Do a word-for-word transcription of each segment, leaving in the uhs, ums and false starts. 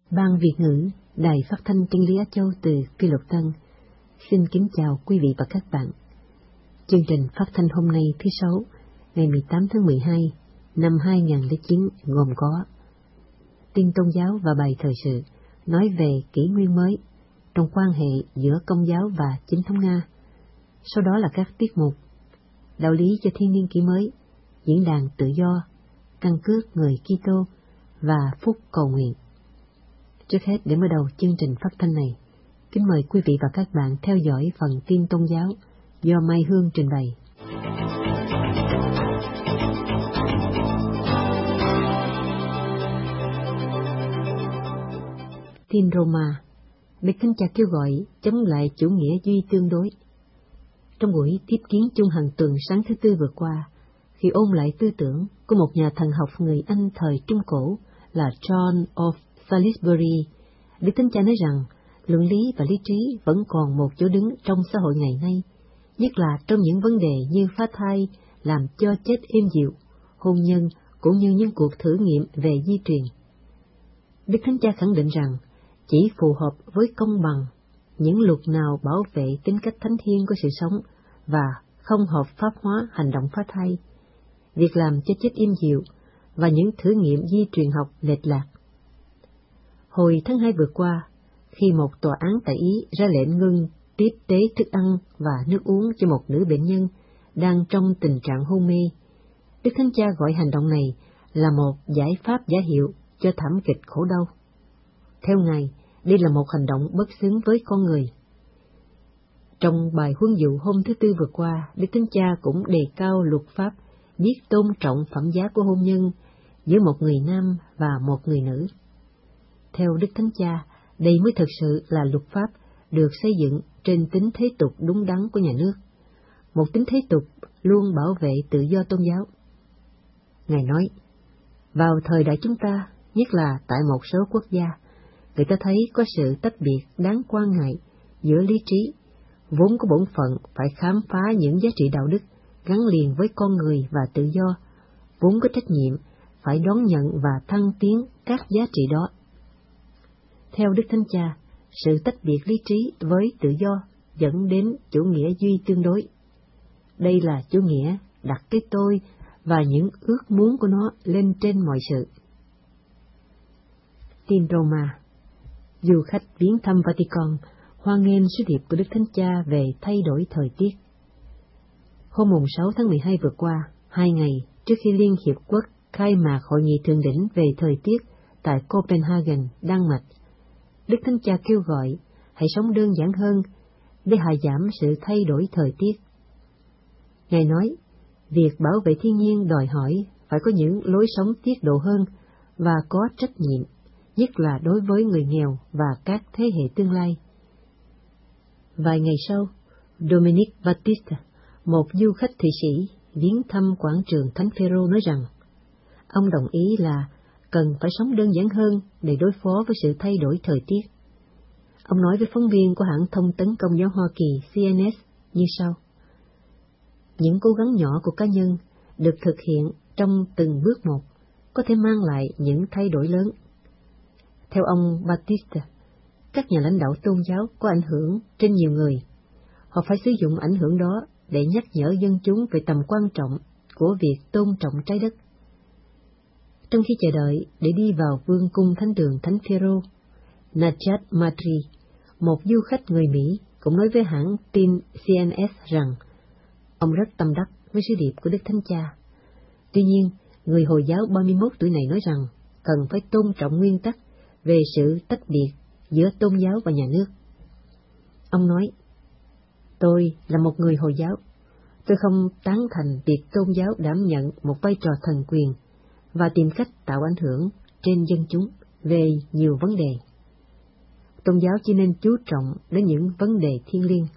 Ban Việt ngữ, Đài Phát thanh Chân lý Á Châu từ Phi Luật Tân, xin kính chào quý vị và các bạn. Chương trình phát thanh hôm nay thứ Sáu, ngày mười tám tháng mười hai năm hai nghìn không trăm lẻ chín gồm có tin tôn giáo và bài thời sự nói về kỷ nguyên mới trong quan hệ giữa Công giáo và Chính thống Nga. Sau đó là các tiết mục đạo lý cho thiên niên kỷ mới, diễn đàn tự do, căn cước người Kitô và phúc cầu nguyện. Trước hết, để mở đầu chương trình phát thanh này, kính mời quý vị và các bạn theo dõi phần tin tôn giáo do Mai Hương trình bày. Tin Roma, Đức Thánh Cha kêu gọi chống lại chủ nghĩa duy tương đối. Trong buổi tiếp kiến chung hàng tuần sáng thứ Tư vừa qua, khi ôn lại tư tưởng của một nhà thần học người Anh thời Trung Cổ là John of Salisbury, Đức Thánh Cha nói rằng luận lý và lý trí vẫn còn một chỗ đứng trong xã hội ngày nay, nhất là trong những vấn đề như phá thai, làm cho chết êm dịu, hôn nhân cũng như những cuộc thử nghiệm về di truyền. Đức Thánh Cha khẳng định rằng chỉ phù hợp với công bằng những luật nào bảo vệ tính cách thánh thiêng của sự sống và không hợp pháp hóa hành động phá thai, việc làm cho chết im dịu và những thử nghiệm di truyền học lệch lạc. Hồi tháng hai vừa qua, khi một tòa án tại Ý ra lệnh ngưng tiếp tế thức ăn và nước uống cho một nữ bệnh nhân đang trong tình trạng hôn mê, Đức Thánh Cha gọi hành động này là một giải pháp giả hiệu cho thảm kịch khổ đau. Theo Ngài, đây là một hành động bất xứng với con người. Trong bài huấn dụ hôm thứ Tư vừa qua, Đức Thánh Cha cũng đề cao luật pháp biết tôn trọng phẩm giá của hôn nhân giữa một người nam và một người nữ. Theo Đức Thánh Cha, đây mới thực sự là luật pháp được xây dựng trên tính thế tục đúng đắn của nhà nước, một tính thế tục luôn bảo vệ tự do tôn giáo. Ngài nói, vào thời đại chúng ta, nhất là tại một số quốc gia, người ta thấy có sự tách biệt đáng quan ngại giữa lý trí, vốn có bổn phận phải khám phá những giá trị đạo đức gắn liền với con người và tự do, vốn có trách nhiệm phải đón nhận và thăng tiến các giá trị đó. Theo Đức Thánh Cha, sự tách biệt lý trí với tự do dẫn đến chủ nghĩa duy tương đối. Đây là chủ nghĩa đặt cái tôi và những ước muốn của nó lên trên mọi sự. Tin Roma, du khách viếng thăm Vatican hoan nghênh sứ điệp của Đức Thánh Cha về thay đổi thời tiết. Hôm mùng sáu tháng mười hai vừa qua, hai ngày trước khi Liên Hiệp Quốc khai mạc hội nghị thượng đỉnh về thời tiết tại Copenhagen, Đan Mạch, Đức Thánh Cha kêu gọi hãy sống đơn giản hơn để hạ giảm sự thay đổi thời tiết. Ngài nói, việc bảo vệ thiên nhiên đòi hỏi phải có những lối sống tiết độ hơn và có trách nhiệm, nhất là đối với người nghèo và các thế hệ tương lai. Vài ngày sau, Dominic Baptiste, một du khách Thụy Sĩ, viếng thăm quảng trường Thánh Phêrô nói rằng, ông đồng ý là cần phải sống đơn giản hơn để đối phó với sự thay đổi thời tiết. Ông nói với phóng viên của hãng thông tấn Công giáo Hoa Kỳ C N S như sau: những cố gắng nhỏ của cá nhân được thực hiện trong từng bước một có thể mang lại những thay đổi lớn. Theo ông Baptiste, các nhà lãnh đạo tôn giáo có ảnh hưởng trên nhiều người. Họ phải sử dụng ảnh hưởng đó để nhắc nhở dân chúng về tầm quan trọng của việc tôn trọng trái đất. Trong khi chờ đợi để đi vào vương cung thánh đường Thánh Phêrô, Najat Matri, một du khách người Mỹ, cũng nói với hãng tin C N S rằng ông rất tâm đắc với sứ điệp của Đức Thánh Cha. Tuy nhiên, người Hồi giáo ba mươi mốt tuổi này nói rằng cần phải tôn trọng nguyên tắc về sự tách biệt giữa tôn giáo và nhà nước. Ông nói, tôi là một người Hồi giáo, tôi không tán thành việc tôn giáo đảm nhận một vai trò thần quyền và tìm cách tạo ảnh hưởng trên dân chúng về nhiều vấn đề. Tôn giáo chỉ nên chú trọng đến những vấn đề thiêng liêng.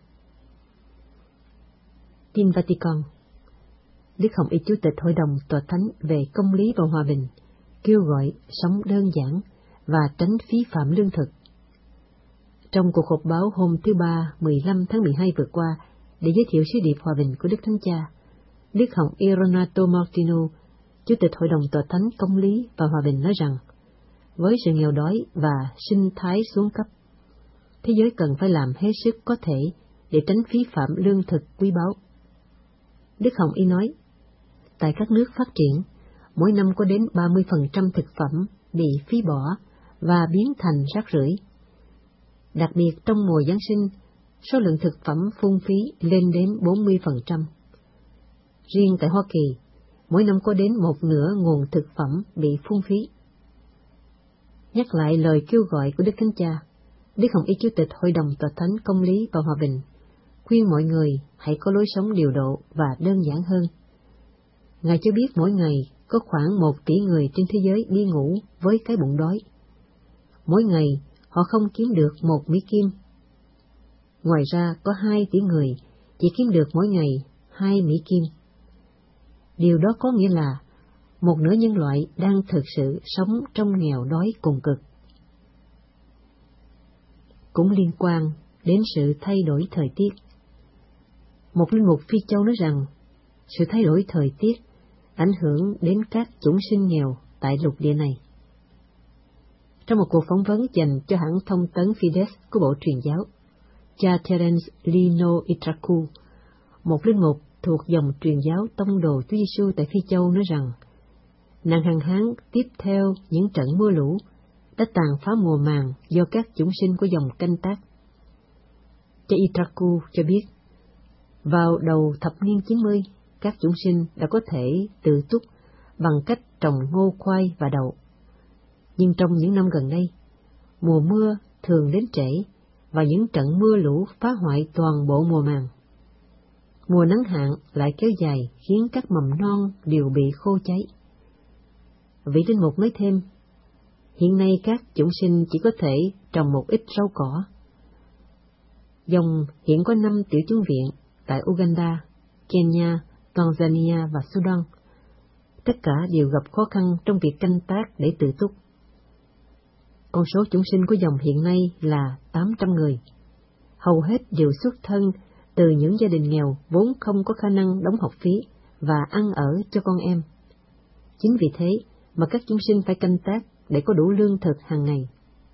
Tin Vatican, Đức Hồng Y Chủ tịch Hội đồng Tòa Thánh về Công lý và Hòa bình kêu gọi sống đơn giản và tránh phí phạm lương thực. Trong cuộc họp báo hôm thứ Ba mười lăm tháng mười hai vừa qua để giới thiệu sứ điệp hòa bình của Đức Thánh Cha, Đức Hồng Y Renato Martino, Chủ tịch Hội đồng Tòa Thánh Công lý và Hòa bình nói rằng, với sự nghèo đói và sinh thái xuống cấp. Thế giới cần phải làm hết sức có thể để tránh phí phạm lương thực quý báu. Đức Hồng Y nói, tại các nước phát triển, mỗi năm có đến ba mươi phần trăm thực phẩm bị phí bỏ và biến thành rác rưởi. Đặc biệt trong mùa Giáng sinh, số lượng thực phẩm phung phí lên đến bốn mươi phần trăm. Riêng tại Hoa Kỳ, mỗi năm có đến một nửa nguồn thực phẩm bị phung phí. Nhắc lại lời kêu gọi của Đức Thánh Cha, Đức Hồng Y Chủ tịch Hội đồng Tòa Thánh Công lý và Hòa bình khuyên mọi người hãy có lối sống điều độ và đơn giản hơn. Ngài cho biết mỗi ngày có khoảng một tỷ người trên thế giới đi ngủ với cái bụng đói. Mỗi ngày họ không kiếm được một Mỹ Kim. Ngoài ra có hai tỷ người chỉ kiếm được mỗi ngày hai Mỹ Kim. Điều đó có nghĩa là một nửa nhân loại đang thực sự sống trong nghèo đói cùng cực. Cũng liên quan đến sự thay đổi thời tiết. Một linh mục Phi Châu nói rằng, sự thay đổi thời tiết ảnh hưởng đến các chủng sinh nghèo tại lục địa này. Trong một cuộc phỏng vấn dành cho hãng thông tấn Fides của Bộ Truyền giáo, cha Terence Lino Itraku, một linh mục thuộc dòng truyền giáo Tông đồ Chúa Giêsu tại Phi Châu nói rằng, nạn hạn hán tiếp theo những trận mưa lũ đã tàn phá mùa màng do các chủng sinh của dòng canh tác. Cha Itraku cho biết, vào đầu thập niên chín mươi, các chủng sinh đã có thể tự túc bằng cách trồng ngô, khoai và đậu. Nhưng trong những năm gần đây, mùa mưa thường đến trễ và những trận mưa lũ phá hoại toàn bộ mùa màng. Mùa nắng hạn lại kéo dài khiến các mầm non đều bị khô cháy. Vị linh mục nói thêm, hiện nay các chủng sinh chỉ có thể trồng một ít rau cỏ. Dòng hiện có năm tiểu chủng viện tại Uganda, Kenya, Tanzania và Sudan. Tất cả đều gặp khó khăn trong việc canh tác để tự túc. Con số chủng sinh của dòng hiện nay là tám trăm người. Hầu hết đều xuất thân từ những gia đình nghèo vốn không có khả năng đóng học phí và ăn ở cho con em. Chính vì thế mà các chủng sinh phải canh tác để có đủ lương thực hàng ngày.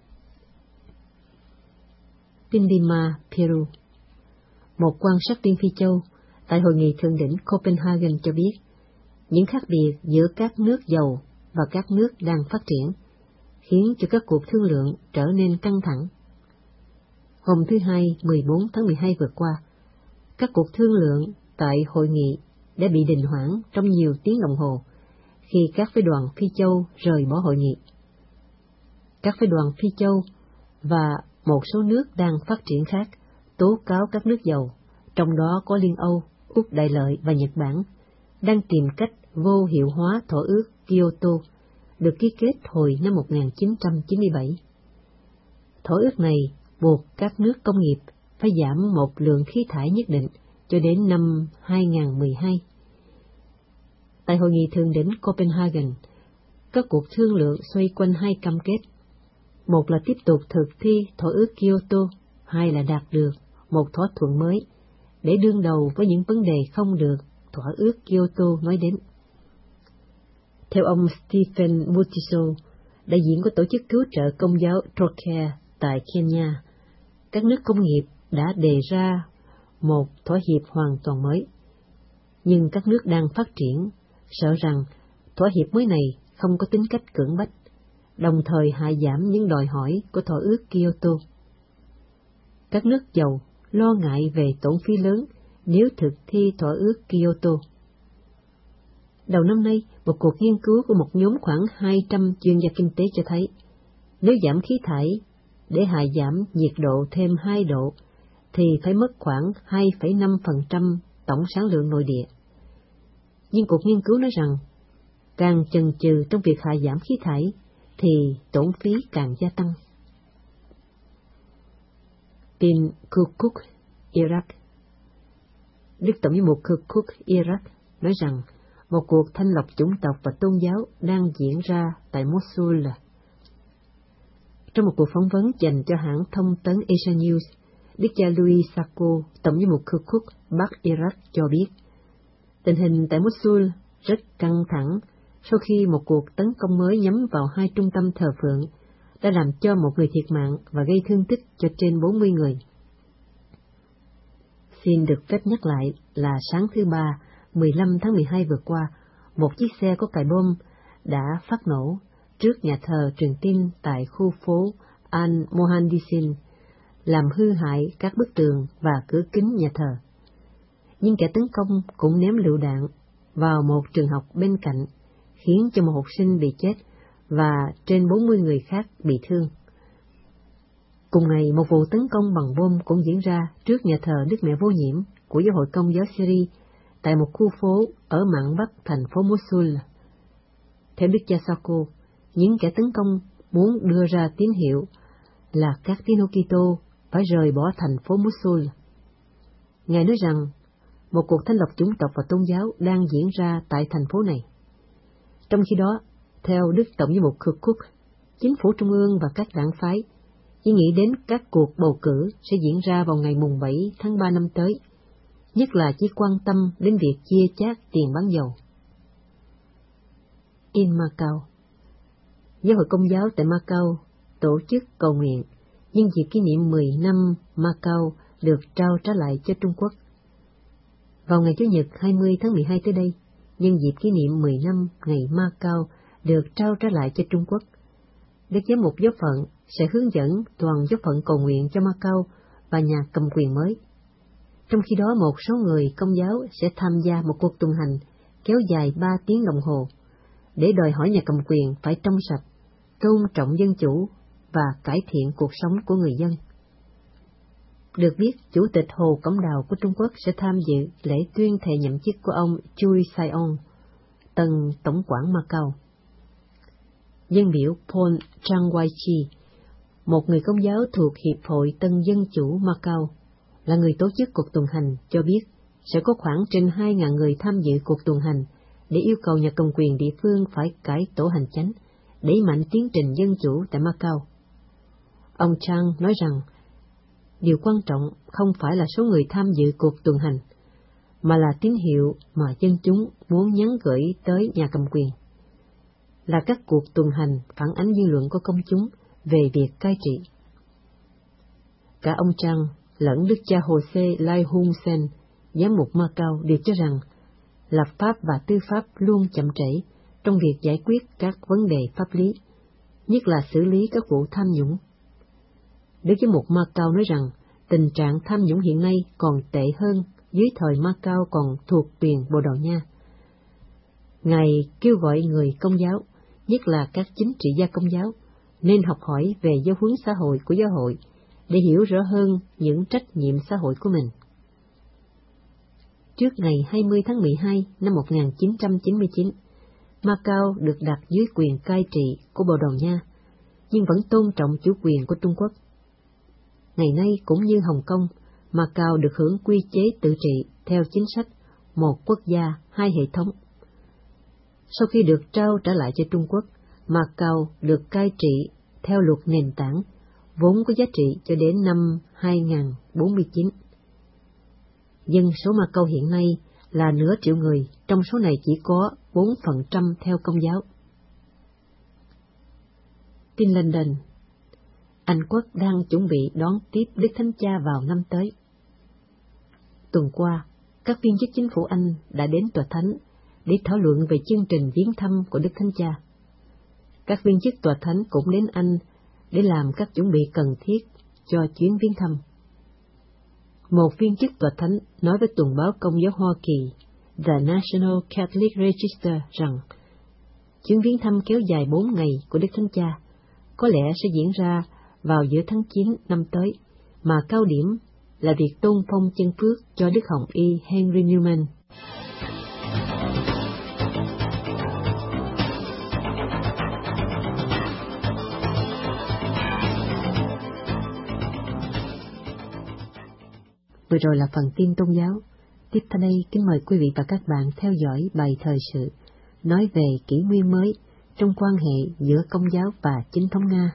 Pindima, Peru. Một quan sát viên Phi Châu tại hội nghị thượng đỉnh Copenhagen cho biết, những khác biệt giữa các nước giàu và các nước đang phát triển khiến cho các cuộc thương lượng trở nên căng thẳng. Hôm thứ Hai, mười bốn tháng mười hai vừa qua, các cuộc thương lượng tại hội nghị đã bị đình hoãn trong nhiều tiếng đồng hồ khi các phái đoàn Phi Châu rời bỏ hội nghị. Các phái đoàn Phi Châu và một số nước đang phát triển khác tố cáo các nước giàu, trong đó có Liên Âu, Úc Đại Lợi và Nhật Bản, đang tìm cách vô hiệu hóa thỏa ước Kyoto được ký kết hồi năm một nghìn chín trăm chín mươi bảy. Thỏa ước này buộc các nước công nghiệp phải giảm một lượng khí thải nhất định cho đến năm hai nghìn không trăm mười hai. Tại hội nghị thượng đỉnh Copenhagen, các cuộc thương lượng xoay quanh hai cam kết. Một là tiếp tục thực thi thỏa ước Kyoto, hai là đạt được một thỏa thuận mới để đương đầu với những vấn đề không được thỏa ước Kyoto nói đến. Theo ông Stephen Mutiso, đại diện của tổ chức cứu trợ công giáo Trocare tại Kenya, các nước công nghiệp đã đề ra một thỏa hiệp hoàn toàn mới. Nhưng các nước đang phát triển sợ rằng thỏa hiệp mới này không có tính cách cưỡng bách, đồng thời hạ giảm những đòi hỏi của thỏa ước Kyoto. Các nước giàu lo ngại về tổn phí lớn nếu thực thi thỏa ước Kyoto. Đầu năm nay, một cuộc nghiên cứu của một nhóm khoảng hai trăm chuyên gia kinh tế cho thấy, nếu giảm khí thải để hạ giảm nhiệt độ thêm hai độ, thì phải mất khoảng hai phẩy năm phần trăm tổng sản lượng nội địa. Nhưng cuộc nghiên cứu nói rằng, càng chần chừ trong việc hạ giảm khí thải, thì tổn phí càng gia tăng. Tin Kirkuk, Iraq. Đức Tổng giám mục Kirkuk, Iraq nói rằng một cuộc thanh lọc chủng tộc và tôn giáo đang diễn ra tại Mosul. Trong một cuộc phỏng vấn dành cho hãng thông tấn Asia News, Đức cha Louis Sacco, Tổng giám mục Kirkuk, Bắc Iraq cho biết, tình hình tại Mosul rất căng thẳng sau khi một cuộc tấn công mới nhắm vào hai trung tâm thờ phượng đã làm cho một người thiệt mạng và gây thương tích cho trên bốn mươi người. Xin được phép nhắc lại là sáng thứ Ba, mười lăm tháng mười hai vừa qua, một chiếc xe có cài bom đã phát nổ trước nhà thờ truyền tin tại khu phố Al-Mohandisin, làm hư hại các bức tường và cửa kính nhà thờ. Nhưng kẻ tấn công cũng ném lựu đạn vào một trường học bên cạnh, khiến cho một học sinh bị chết và trên bốn mươi người khác bị thương. Cùng ngày, một vụ tấn công bằng bom cũng diễn ra trước nhà thờ Đức Mẹ Vô Nhiễm của Giáo hội Công giáo Syria tại một khu phố ở mạn bắc thành phố Mosul. Theo Đức cha Sako, những kẻ tấn công muốn đưa ra tín hiệu là các tín hữu Kitô phải rời bỏ thành phố Mosul. Ngài nói rằng một cuộc thanh lọc chủng tộc và tôn giáo đang diễn ra tại thành phố này. Trong khi đó, theo Đức Tổng giám mục Kirkuk, chính phủ trung ương và các đảng phái chỉ nghĩ đến các cuộc bầu cử sẽ diễn ra vào ngày mùng bảy tháng ba năm tới, nhất là chỉ quan tâm đến việc chia chác tiền bán dầu. In Macau, Giáo hội Công giáo tại Macau tổ chức cầu nguyện nhân dịp kỷ niệm mười năm Macau được trao trả lại cho Trung Quốc. Vào ngày Chủ nhật hai mươi tháng mười hai tới đây, nhân dịp kỷ niệm mười năm ngày Macau được trao trả lại cho Trung Quốc, Đức Giám mục Giáo phận sẽ hướng dẫn toàn giáo phận cầu nguyện cho Macau và nhà cầm quyền mới. Trong khi đó, một số người Công giáo sẽ tham gia một cuộc tuần hành kéo dài ba tiếng đồng hồ để đòi hỏi nhà cầm quyền phải trong sạch, tôn trọng dân chủ và cải thiện cuộc sống của người dân. Được biết, Chủ tịch Hồ Cẩm Đào của Trung Quốc sẽ tham dự lễ tuyên thệ nhậm chức của ông Chui Sai-on, tân tổng quản Macau. Dân biểu Paul Chang Wai-chi, một người Công giáo thuộc Hiệp hội Tân Dân Chủ Macau, là người tổ chức cuộc tuần hành, cho biết sẽ có khoảng trên hai nghìn người tham dự cuộc tuần hành để yêu cầu nhà cầm quyền địa phương phải cải tổ hành chánh, đẩy mạnh tiến trình dân chủ tại Macau. Ông Chang nói rằng, điều quan trọng không phải là số người tham dự cuộc tuần hành, mà là tín hiệu mà dân chúng muốn nhắn gửi tới nhà cầm quyền, là các cuộc tuần hành phản ánh dư luận của công chúng về việc cai trị. Cả ông Chang lẫn Đức cha Jose Lai Hun Sen, giám mục Macau, đều cho rằng lập pháp và tư pháp luôn chậm trễ trong việc giải quyết các vấn đề pháp lý, nhất là xử lý các vụ tham nhũng. Đức giám mục Macau nói rằng tình trạng tham nhũng hiện nay còn tệ hơn dưới thời Macau còn thuộc quyền Bồ Đào Nha. Ngài kêu gọi người Công giáo, nhất là các chính trị gia Công giáo, nên học hỏi về giáo huấn xã hội của giáo hội để hiểu rõ hơn những trách nhiệm xã hội của mình. Trước ngày hai mươi tháng mười hai năm một nghìn chín trăm chín mươi chín, Macau được đặt dưới quyền cai trị của Bồ Đào Nha, nhưng vẫn tôn trọng chủ quyền của Trung Quốc. Ngày nay cũng như Hồng Kông, Macau được hưởng quy chế tự trị theo chính sách một quốc gia, hai hệ thống. Sau khi được trao trả lại cho Trung Quốc, Macau được cai trị theo luật nền tảng, vốn có giá trị cho đến năm hai nghìn bốn mươi chín. Dân số Macau hiện nay là nửa triệu người, trong số này chỉ có bốn phần trăm theo Công giáo. Tin London, Anh Quốc đang chuẩn bị đón tiếp Đức Thánh Cha vào năm tới. Tuần qua, các viên chức chính phủ Anh đã đến Tòa Thánh để thảo luận về chương trình viếng thăm của Đức Thánh Cha. Các viên chức Tòa Thánh cũng đến Anh để làm các chuẩn bị cần thiết cho chuyến viếng thăm. Một viên chức Tòa Thánh nói với tuần báo Công giáo Hoa Kỳ The National Catholic Register rằng chuyến viếng thăm kéo dài bốn ngày của Đức Thánh Cha có lẽ sẽ diễn ra vào giữa tháng chín năm tới, mà cao điểm là việc tôn phong chân phước cho Đức Hồng Y Henry Newman. Vừa rồi là phần tin tôn giáo. Tiếp theo đây, kính mời quý vị và các bạn theo dõi bài thời sự nói về kỷ nguyên mới trong quan hệ giữa Công giáo và chính thống Nga.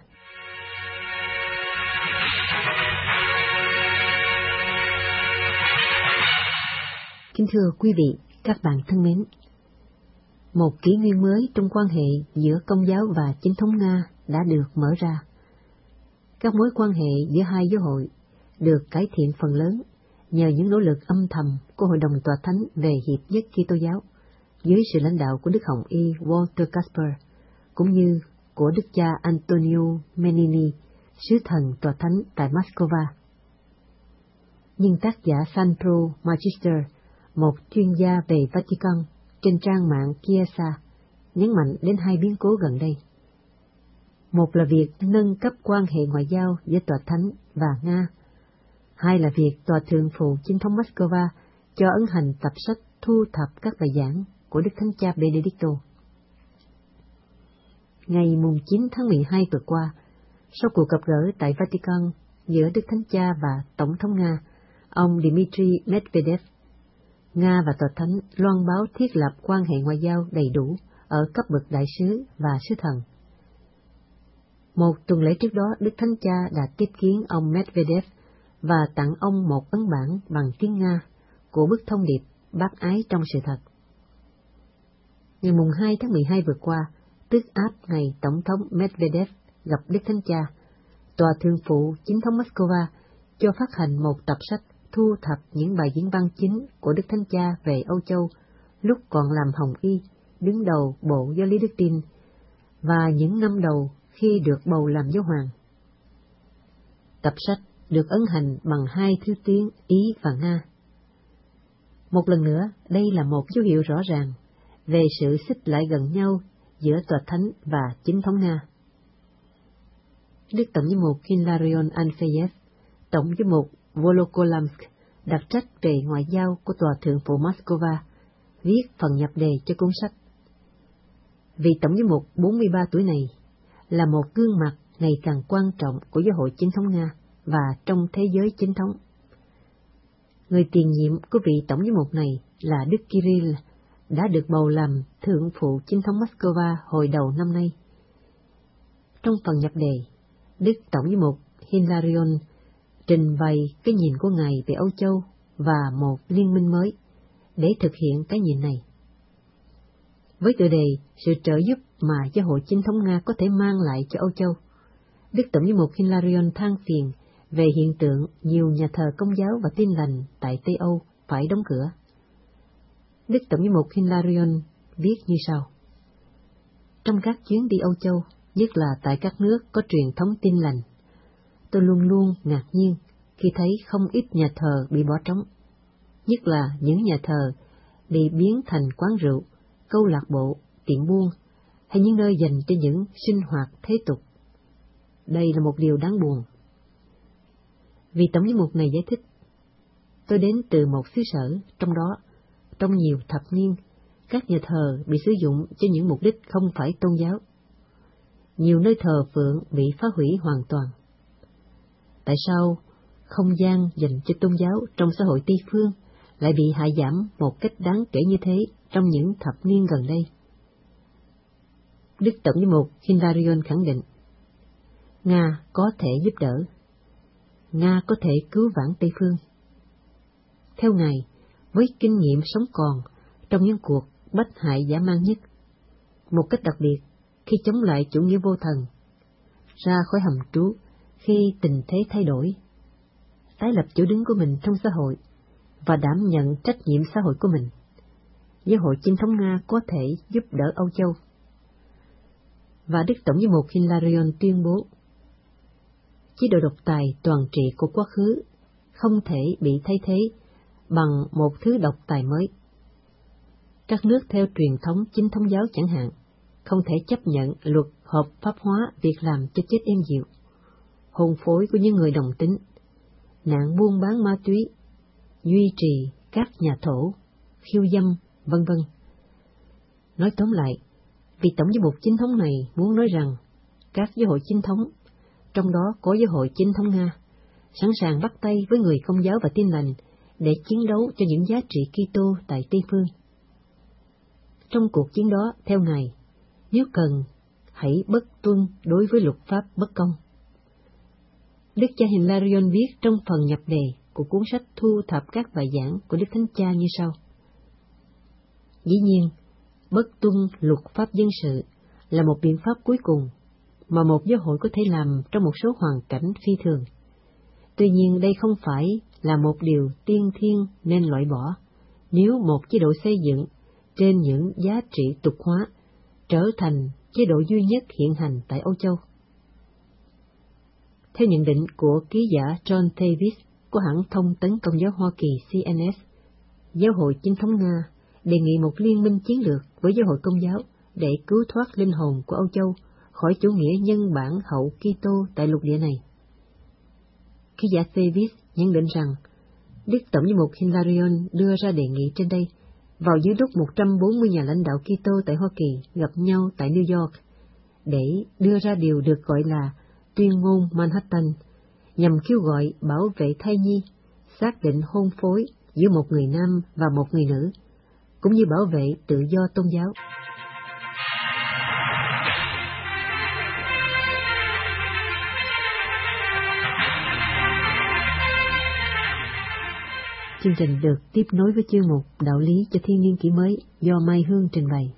Kính thưa quý vị, các bạn thân mến, một kỷ nguyên mới trong quan hệ giữa Công giáo và chính thống Nga đã được mở ra các mối quan hệ giữa hai giáo hội được cải thiện phần lớn nhờ những nỗ lực âm thầm của Hội đồng Tòa Thánh về hiệp nhất Kitô giáo dưới sự lãnh đạo của Đức Hồng Y Walter Kasper, cũng như của Đức cha Antonio Menini, sứ thần Tòa Thánh tại Moscow. Nhưng tác giả Sandro Magister, một chuyên gia về Vatican, trên trang mạng Chiesa, nhấn mạnh đến hai biến cố gần đây. Một là việc nâng cấp quan hệ ngoại giao giữa Tòa Thánh và Nga. Hai là việc Tòa Thượng phụ Chính thống Moscow cho ấn hành tập sách thu thập các bài giảng của Đức Thánh Cha Benedicto. Ngày chín tháng mười hai vừa qua, sau cuộc gặp gỡ tại Vatican giữa Đức Thánh Cha và Tổng thống Nga, ông Dmitry Medvedev, Nga và Tòa Thánh loan báo thiết lập quan hệ ngoại giao đầy đủ ở cấp bậc đại sứ và sứ thần. Một tuần lễ trước đó, Đức Thánh Cha đã tiếp kiến ông Medvedev và tặng ông một ấn bản bằng tiếng Nga của bức thông điệp bác ái trong sự thật. Ngày hai tháng mười hai vừa qua, tức áp ngày Tổng thống Medvedev gặp Đức Thánh Cha, Tòa Thượng phụ Chính thống Moscow cho phát hành một tập sách thu thập những bài diễn văn chính của Đức Thánh Cha về Âu Châu lúc còn làm Hồng Y, đứng đầu Bộ Giáo lý Đức Tin, và những năm đầu khi được bầu làm giáo hoàng. Tập sách được ấn hành bằng hai thứ tiếng Ý và Nga. Một lần nữa, đây là một dấu hiệu rõ ràng về sự xích lại gần nhau giữa Tòa Thánh và Chính thống Nga. Đức Tổng giám mục Hilarion Andreyev, Tổng giám mục Volokolamsk, đặc trách về ngoại giao của Tòa Thượng phụ Moscow, viết phần nhập đề cho cuốn sách. Vị Tổng giám mục bốn mươi ba tuổi này là một gương mặt ngày càng quan trọng của giáo hội Chính thống Nga và trong thế giới chính thống. Người tiền nhiệm của vị Tổng giám mục này là Đức Kirill, đã được bầu làm Thượng phụ Chính thống Moscow hồi đầu năm nay. Trong phần nhập đề, Đức Tổng giám mục Hilarion trình bày cái nhìn của Ngài về Âu Châu và một liên minh mới để thực hiện cái nhìn này. Với tựa đề sự trợ giúp mà giáo hội Chính thống Nga có thể mang lại cho Âu Châu, Đức Tổng giám mục Hilarion than phiền về hiện tượng nhiều nhà thờ Công giáo và Tin lành tại Tây Âu phải đóng cửa. Đức Tổng giám mục Hilarion viết như sau: Trong các chuyến đi Âu Châu, nhất là tại các nước có truyền thống Tin lành, tôi luôn luôn ngạc nhiên khi thấy không ít nhà thờ bị bỏ trống, nhất là những nhà thờ bị biến thành quán rượu, câu lạc bộ, tiệm buôn hay những nơi dành cho những sinh hoạt thế tục. Đây là một điều đáng buồn. Vị Tổng giám mục này giải thích: Tôi đến từ một xứ sở, trong đó, trong nhiều thập niên, các nhà thờ bị sử dụng cho những mục đích không phải tôn giáo. Nhiều nơi thờ phượng bị phá hủy hoàn toàn. Tại sao không gian dành cho tôn giáo trong xã hội Tây phương lại bị hạ giảm một cách đáng kể như thế trong những thập niên gần đây? Đức Tổng giám mục Hilarion khẳng định: Nga có thể giúp đỡ. Nga có thể cứu vãn Tây phương. Theo Ngài, với kinh nghiệm sống còn trong những cuộc bách hại dã man nhất, một cách đặc biệt khi chống lại chủ nghĩa vô thần, ra khỏi hầm trú khi tình thế thay đổi, tái lập chỗ đứng của mình trong xã hội và đảm nhận trách nhiệm xã hội của mình, giáo hội Chính thống Nga có thể giúp đỡ Âu Châu. Và Đức Tổng giám mục Hilarion tuyên bố: Chế độ độc tài toàn trị của quá khứ không thể bị thay thế bằng một thứ độc tài mới. Các nước theo truyền thống Chính thống giáo chẳng hạn không thể chấp nhận luật hợp pháp hóa việc làm cho chết êm dịu, hôn phối của những người đồng tính, nạn buôn bán ma túy, duy trì các nhà thổ, khiêu dâm, vân vân. Nói tóm lại, vị Tổng giám mục Chính thống này muốn nói rằng các giáo hội chính thống, trong đó có giáo hội Chính thống Nga, sẵn sàng bắt tay với người Công giáo và Tin lành để chiến đấu cho những giá trị Kitô tại Tây phương. Trong cuộc chiến đó, theo Ngài, nếu cần, hãy bất tuân đối với luật pháp bất công. Đức cha Hilarion viết trong phần nhập đề của cuốn sách thu thập các bài giảng của Đức Thánh Cha như sau: Dĩ nhiên, bất tuân luật pháp dân sự là một biện pháp cuối cùng, mà một giáo hội có thể làm trong một số hoàn cảnh phi thường. Tuy nhiên đây không phải là một điều tiên thiên nên loại bỏ, nếu một chế độ xây dựng trên những giá trị tục hóa trở thành chế độ duy nhất hiện hành tại Âu Châu. Theo nhận định của ký giả John Davis của hãng thông tấn Công giáo Hoa Kỳ C N S, Giáo hội Chính thống Nga đề nghị một liên minh chiến lược với Giáo hội Công giáo để cứu thoát linh hồn của Âu Châu khỏi chủ nghĩa nhân bản hậu Kitô tại lục địa này. Ký giả Davis nhận định rằng Đức Tổng giám mục Hilarion đưa ra đề nghị trên đây vào giữa lúc một trăm bốn mươi nhà lãnh đạo Kitô tại Hoa Kỳ gặp nhau tại New York để đưa ra điều được gọi là tuyên ngôn Manhattan, nhằm kêu gọi bảo vệ thai nhi, xác định hôn phối giữa một người nam và một người nữ, cũng như bảo vệ tự do tôn giáo. Chương trình được tiếp nối với chương mục Đạo lý cho thiên niên kỷ mới do Mai Hương trình bày.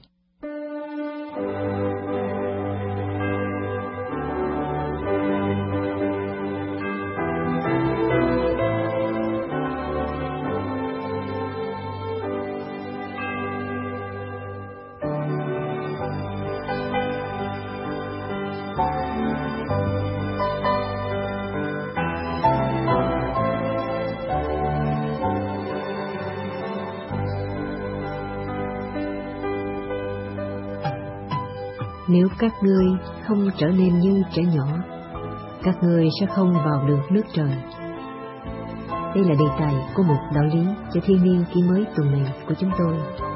Nếu các ngươi không trở nên như trẻ nhỏ, các ngươi sẽ không vào được nước trời. Đây là đề tài của một đạo lý cho thiên niên kỷ mới tuần này của chúng tôi.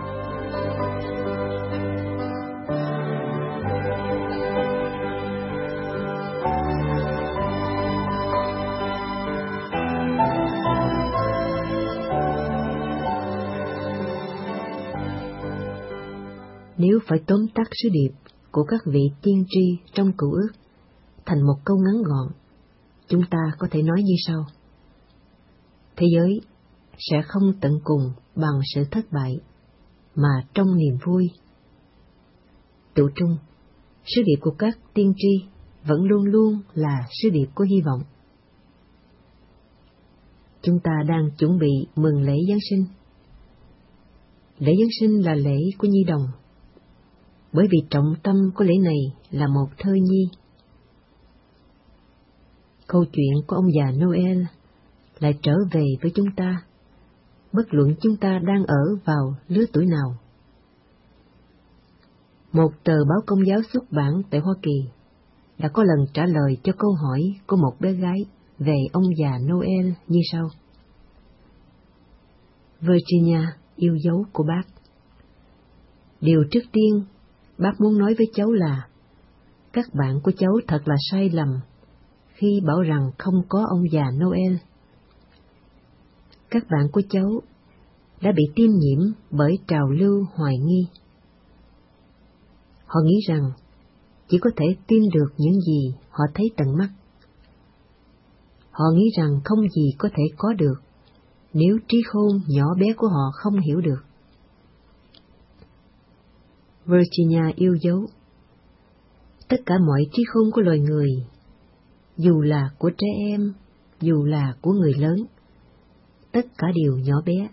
Nếu phải tóm tắt sứ điệp của các vị tiên tri trong Cựu Ước thành một câu ngắn gọn, chúng ta có thể nói như sau: thế giới sẽ không tận cùng bằng sự thất bại, mà trong niềm vui. Tự trung, sứ điệp của các tiên tri vẫn luôn luôn là sứ điệp của hy vọng. Chúng ta đang chuẩn bị mừng lễ Giáng sinh. Lễ Giáng sinh là lễ của nhi đồng, bởi vì trọng tâm của lễ này là một thơ nhi. Câu chuyện của ông già Noel lại trở về với chúng ta, bất luận chúng ta đang ở vào lứa tuổi nào. Một tờ báo Công giáo xuất bản tại Hoa Kỳ đã có lần trả lời cho câu hỏi của một bé gái về ông già Noel như sau: Virginia yêu dấu của bác. Điều trước tiên bác muốn nói với cháu là các bạn của cháu thật là sai lầm khi bảo rằng không có ông già Noel. Các bạn của cháu đã bị tiêm nhiễm bởi trào lưu hoài nghi. Họ nghĩ rằng chỉ có thể tin được những gì họ thấy tận mắt. Họ nghĩ rằng không gì có thể có được nếu trí khôn nhỏ bé của họ không hiểu được. Virginia yêu dấu. Tất cả mọi trí khôn của loài người, dù là của trẻ em, dù là của người lớn, tất cả đều nhỏ bé.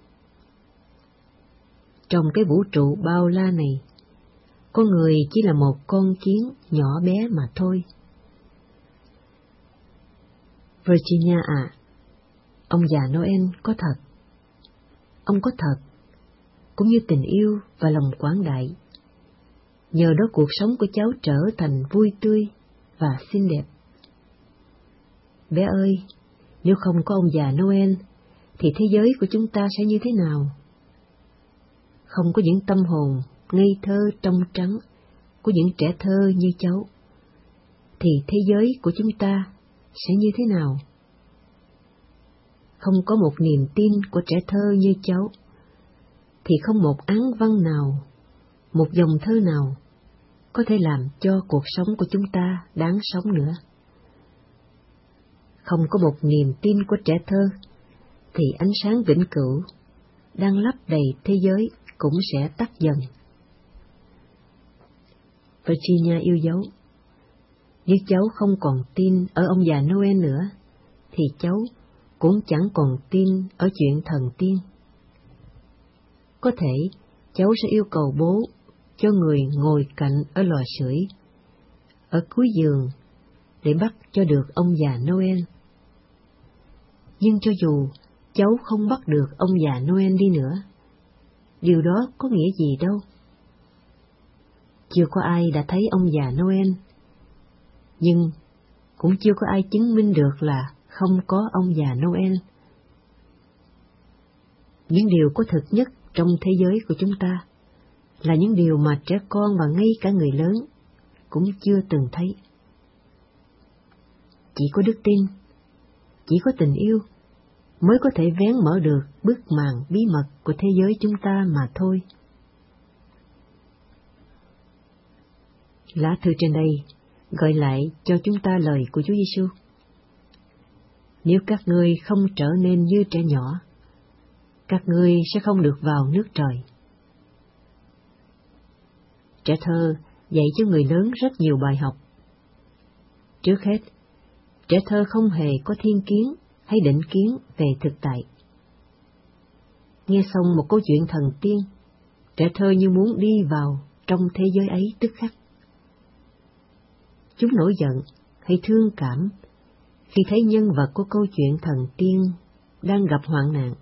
Trong cái vũ trụ bao la này, con người chỉ là một con kiến nhỏ bé mà thôi. Virginia à, ông già Noel có thật. Ông có thật, cũng như tình yêu và lòng quảng đại. Nhờ đó cuộc sống của cháu trở thành vui tươi và xinh đẹp. Bé ơi, nếu không có ông già Noel, thì thế giới của chúng ta sẽ như thế nào? Không có những tâm hồn ngây thơ trong trắng của những trẻ thơ như cháu, thì thế giới của chúng ta sẽ như thế nào? Không có một niềm tin của trẻ thơ như cháu, thì không một áng văn nào, một dòng thơ nào có thể làm cho cuộc sống của chúng ta đáng sống nữa. Không có một niềm tin của trẻ thơ, thì ánh sáng vĩnh cửu đang lấp đầy thế giới cũng sẽ tắt dần. Virginia yêu dấu. Nếu cháu không còn tin ở ông già Noel nữa, thì cháu cũng chẳng còn tin ở chuyện thần tiên. Có thể cháu sẽ yêu cầu bố cho người ngồi cạnh ở lò sưởi, ở cuối giường, để bắt cho được ông già Noel. Nhưng cho dù cháu không bắt được ông già Noel đi nữa, điều đó có nghĩa gì đâu. Chưa có ai đã thấy ông già Noel, nhưng cũng chưa có ai chứng minh được là không có ông già Noel. Những điều có thực nhất trong thế giới của chúng ta là những điều mà trẻ con và ngay cả người lớn cũng chưa từng thấy. Chỉ có đức tin, chỉ có tình yêu mới có thể vén mở được bức màn bí mật của thế giới chúng ta mà thôi. Lá thư trên đây gợi lại cho chúng ta lời của Chúa Giêsu: nếu các ngươi không trở nên như trẻ nhỏ, các ngươi sẽ không được vào nước trời. Trẻ thơ dạy cho người lớn rất nhiều bài học. Trước hết, trẻ thơ không hề có thiên kiến hay định kiến về thực tại. Nghe xong một câu chuyện thần tiên, trẻ thơ như muốn đi vào trong thế giới ấy tức khắc. Chúng nổi giận hay thương cảm khi thấy nhân vật của câu chuyện thần tiên đang gặp hoạn nạn.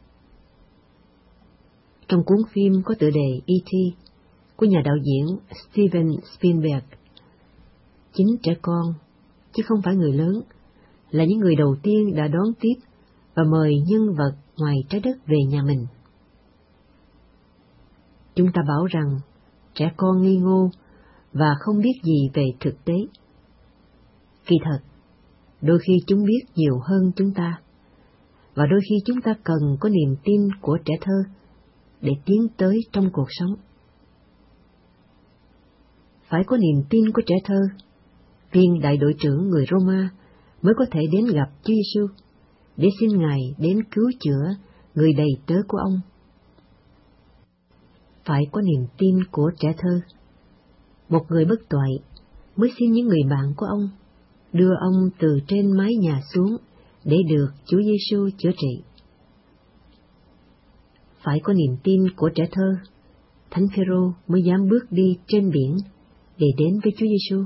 Trong cuốn phim có tựa đề E T của nhà đạo diễn Steven Spielberg, chính trẻ con, chứ không phải người lớn, là những người đầu tiên đã đón tiếp và mời nhân vật ngoài trái đất về nhà mình. Chúng ta bảo rằng trẻ con ngây ngô và không biết gì về thực tế. Kỳ thật, đôi khi chúng biết nhiều hơn chúng ta, và đôi khi chúng ta cần có niềm tin của trẻ thơ để tiến tới trong cuộc sống. Phải có niềm tin của trẻ thơ, viên đại đội trưởng người Roma mới có thể đến gặp Chúa Giêsu để xin Ngài đến cứu chữa người đầy tớ của ông. Phải có niềm tin của trẻ thơ, một người bất toại mới xin những người bạn của ông đưa ông từ trên mái nhà xuống để được Chúa Giêsu chữa trị. Phải có niềm tin của trẻ thơ, Thánh Phêrô mới dám bước đi trên biển để đến với Chúa Giêsu.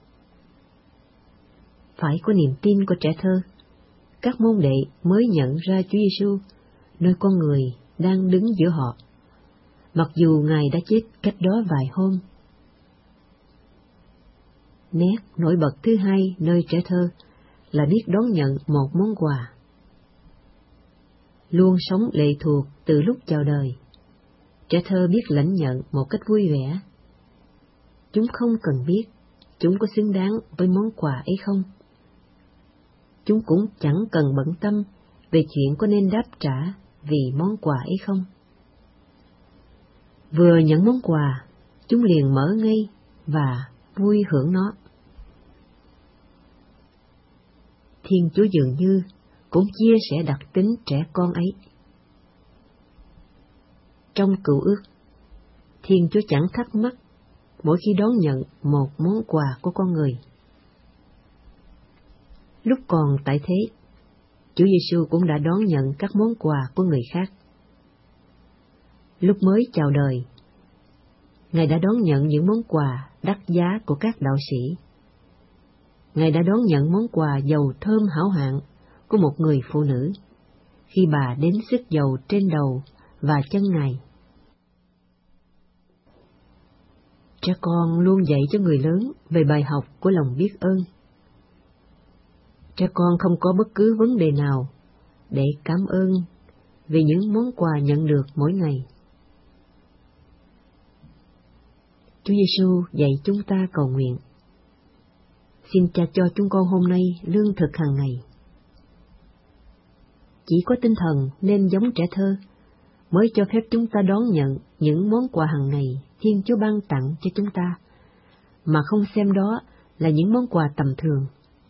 Phải có niềm tin của trẻ thơ, các môn đệ mới nhận ra Chúa Giêsu nơi con người đang đứng giữa họ, mặc dù Ngài đã chết cách đó vài hôm. Nét nổi bật thứ hai nơi trẻ thơ là biết đón nhận một món quà. Luôn sống lệ thuộc từ lúc chào đời, trẻ thơ biết lãnh nhận một cách vui vẻ. Chúng không cần biết chúng có xứng đáng với món quà ấy không. Chúng cũng chẳng cần bận tâm về chuyện có nên đáp trả vì món quà ấy không. Vừa nhận món quà, chúng liền mở ngay và vui hưởng nó. Thiên Chúa dường như cũng chia sẻ đặc tính trẻ con ấy. Trong Cựu Ước, Thiên Chúa chẳng thắc mắc mỗi khi đón nhận một món quà của con người. Lúc còn tại thế, Chúa Giêsu cũng đã đón nhận các món quà của người khác. Lúc mới chào đời, Ngài đã đón nhận những món quà đắt giá của các đạo sĩ. Ngài đã đón nhận món quà dầu thơm hảo hạng của một người phụ nữ khi bà đến xức dầu trên đầu và chân Ngài. Trẻ con luôn dạy cho người lớn về bài học của lòng biết ơn. Trẻ con không có bất cứ vấn đề nào để cảm ơn vì những món quà nhận được mỗi ngày. Chúa Giêsu dạy chúng ta cầu nguyện: xin Cha cho chúng con hôm nay lương thực hàng ngày. Chỉ có tinh thần nên giống trẻ thơ mới cho phép chúng ta đón nhận những món quà hàng ngày Thiên Chúa ban tặng cho chúng ta, mà không xem đó là những món quà tầm thường.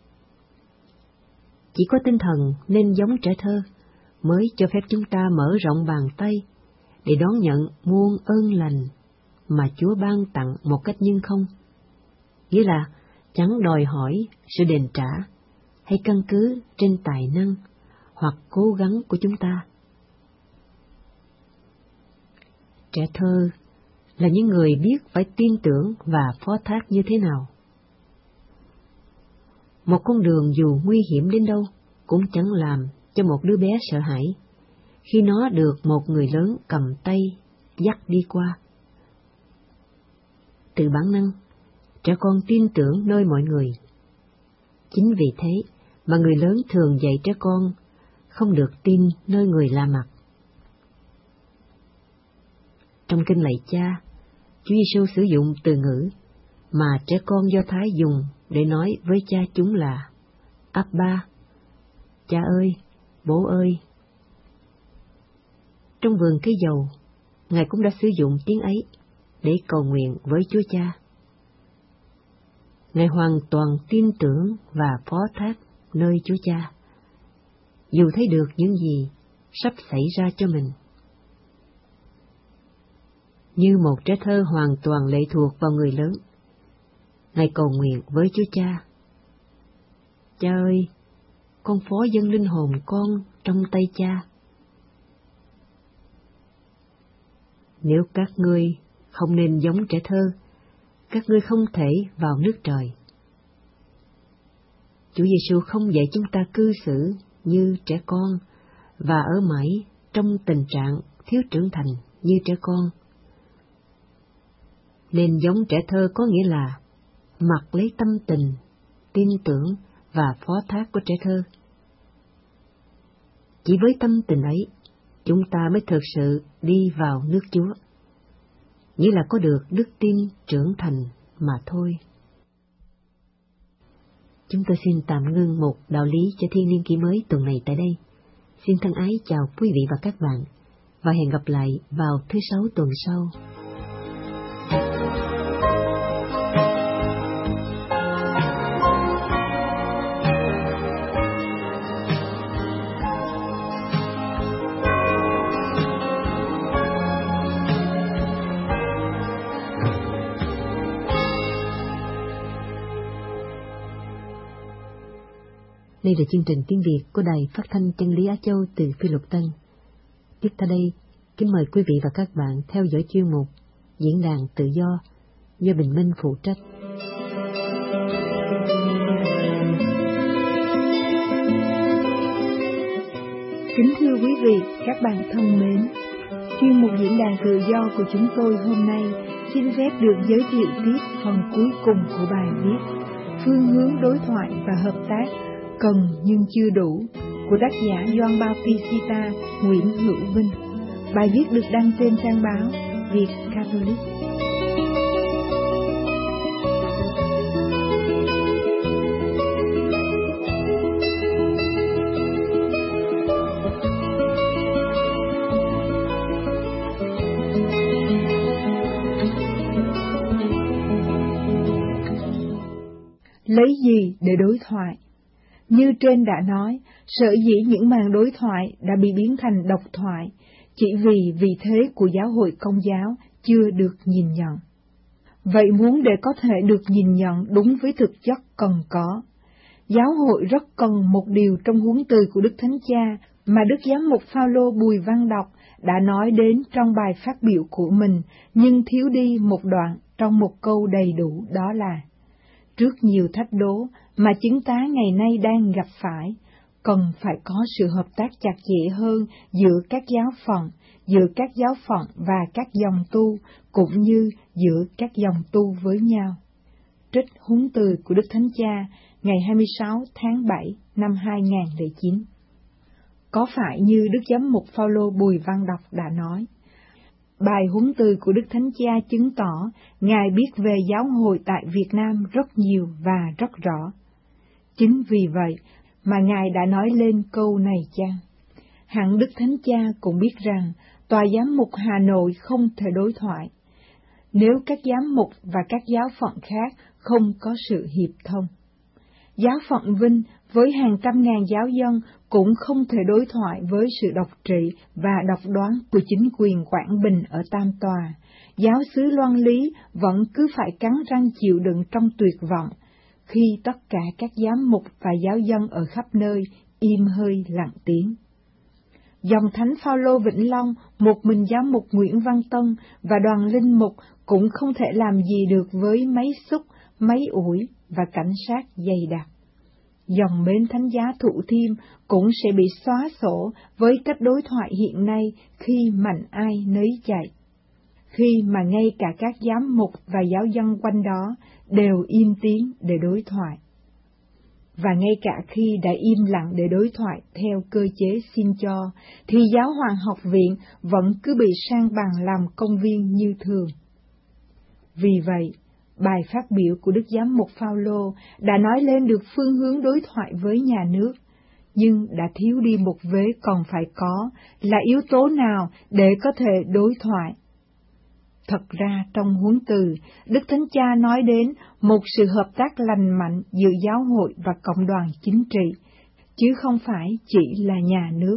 Chỉ có tinh thần nên giống trẻ thơ mới cho phép chúng ta mở rộng bàn tay để đón nhận muôn ơn lành mà Chúa ban tặng một cách nhưng không. Nghĩa là chẳng đòi hỏi sự đền trả hay căn cứ trên tài năng hoặc cố gắng của chúng ta. Trẻ thơ là những người biết phải tin tưởng và phó thác như thế nào. Một con đường dù nguy hiểm đến đâu cũng chẳng làm cho một đứa bé sợ hãi khi nó được một người lớn cầm tay dắt đi qua. Từ bản năng, trẻ con tin tưởng nơi mọi người. Chính vì thế mà người lớn thường dạy trẻ con không được tin nơi người lạ mặt. Trong kinh lạy Cha, Chúa Giêsu sử dụng từ ngữ mà trẻ con Do Thái dùng để nói với cha chúng là Abba, cha ơi, bố ơi. Trong vườn cây dầu, Ngài cũng đã sử dụng tiếng ấy để cầu nguyện với Chúa Cha. Ngài hoàn toàn tin tưởng và phó thác nơi Chúa Cha, dù thấy được những gì sắp xảy ra cho mình. Như một trẻ thơ hoàn toàn lệ thuộc vào người lớn, Ngài cầu nguyện với Chúa Cha. Cha ơi, con phó dâng linh hồn con trong tay Cha. Nếu các ngươi không nên giống trẻ thơ, các ngươi không thể vào nước trời. Chúa Giêsu không dạy chúng ta cư xử như trẻ con và ở mãi trong tình trạng thiếu trưởng thành như trẻ con. Nên giống trẻ thơ có nghĩa là mặc lấy tâm tình, tin tưởng và phó thác của trẻ thơ. Chỉ với tâm tình ấy, chúng ta mới thực sự đi vào nước Chúa, như là có được đức tin trưởng thành mà thôi. Chúng tôi xin tạm ngưng một đạo lý cho thiên niên kỷ mới tuần này tại đây. Xin thân ái chào quý vị và các bạn, và hẹn gặp lại vào thứ Sáu tuần sau. Đây là chương trình tiếng Việt của Đài Phát thanh Chân lý Á Châu từ Phi Luật Tân. Tiếp theo đây, kính mời quý vị và các bạn theo dõi chuyên mục Diễn đàn Tự do do Bình Minh phụ trách. Kính thưa quý vị, các bạn thân mến, chuyên mục Diễn đàn Tự do của chúng tôi hôm nay xin phép được giới thiệu tiếp phần cuối cùng của bài viết Phương hướng đối thoại và hợp tác cần nhưng chưa đủ của tác giả Gioan Bautista Nguyễn Hữu Vinh. Bài viết được đăng trên trang báo Việt Catholic. Lấy gì để đối thoại? Như trên đã nói, sở dĩ những màn đối thoại đã bị biến thành độc thoại, chỉ vì vị thế của giáo hội Công giáo chưa được nhìn nhận. Vậy muốn để có thể được nhìn nhận đúng với thực chất cần có, giáo hội rất cần một điều trong huấn từ của Đức Thánh Cha mà Đức Giám mục Phao-lô Bùi Văn Đọc đã nói đến trong bài phát biểu của mình, nhưng thiếu đi một đoạn trong một câu đầy đủ, đó là: trước nhiều thách đố mà chúng ta ngày nay đang gặp phải, cần phải có sự hợp tác chặt chẽ hơn giữa các giáo phận, giữa các giáo phận và các dòng tu, cũng như giữa các dòng tu với nhau. Trích huấn từ của Đức Thánh Cha ngày hai mươi sáu tháng bảy năm hai nghìn không trăm lẻ chín. Có phải như Đức Giám mục Phao-lô Bùi Văn Đọc đã nói? Bài huấn từ của Đức Thánh Cha chứng tỏ Ngài biết về giáo hội tại Việt Nam rất nhiều và rất rõ. Chính vì vậy mà Ngài đã nói lên câu này chăng? Hẳn Đức Thánh Cha cũng biết rằng Tòa Giám mục Hà Nội không thể đối thoại, nếu các giám mục và các giáo phận khác không có sự hiệp thông. Giáo phận Vinh với hàng trăm ngàn giáo dân cũng không thể đối thoại với sự độc trị và độc đoán của chính quyền Quảng Bình ở Tam Tòa. Giáo xứ Loan Lý vẫn cứ phải cắn răng chịu đựng trong tuyệt vọng, khi tất cả các giám mục và giáo dân ở khắp nơi im hơi lặng tiếng. Dòng thánh Phaolô Vĩnh Long, một mình giám mục Nguyễn Văn Tân và đoàn linh mục cũng không thể làm gì được với máy xúc, máy ủi và cảnh sát dày đặc. Dòng bến thánh giá Thủ Thiêm cũng sẽ bị xóa sổ với cách đối thoại hiện nay khi mạnh ai nấy chạy. Khi mà ngay cả các giám mục và giáo dân quanh đó đều im tiếng để đối thoại. Và ngay cả khi đã im lặng để đối thoại theo cơ chế xin cho, thì Giáo hoàng học viện vẫn cứ bị san bằng làm công viên như thường. Vì vậy, bài phát biểu của Đức Giám mục Phaolô đã nói lên được phương hướng đối thoại với nhà nước, nhưng đã thiếu đi một vế còn phải có là yếu tố nào để có thể đối thoại. Thật ra trong huấn từ, Đức Thánh Cha nói đến một sự hợp tác lành mạnh giữa giáo hội và cộng đoàn chính trị, chứ không phải chỉ là nhà nước.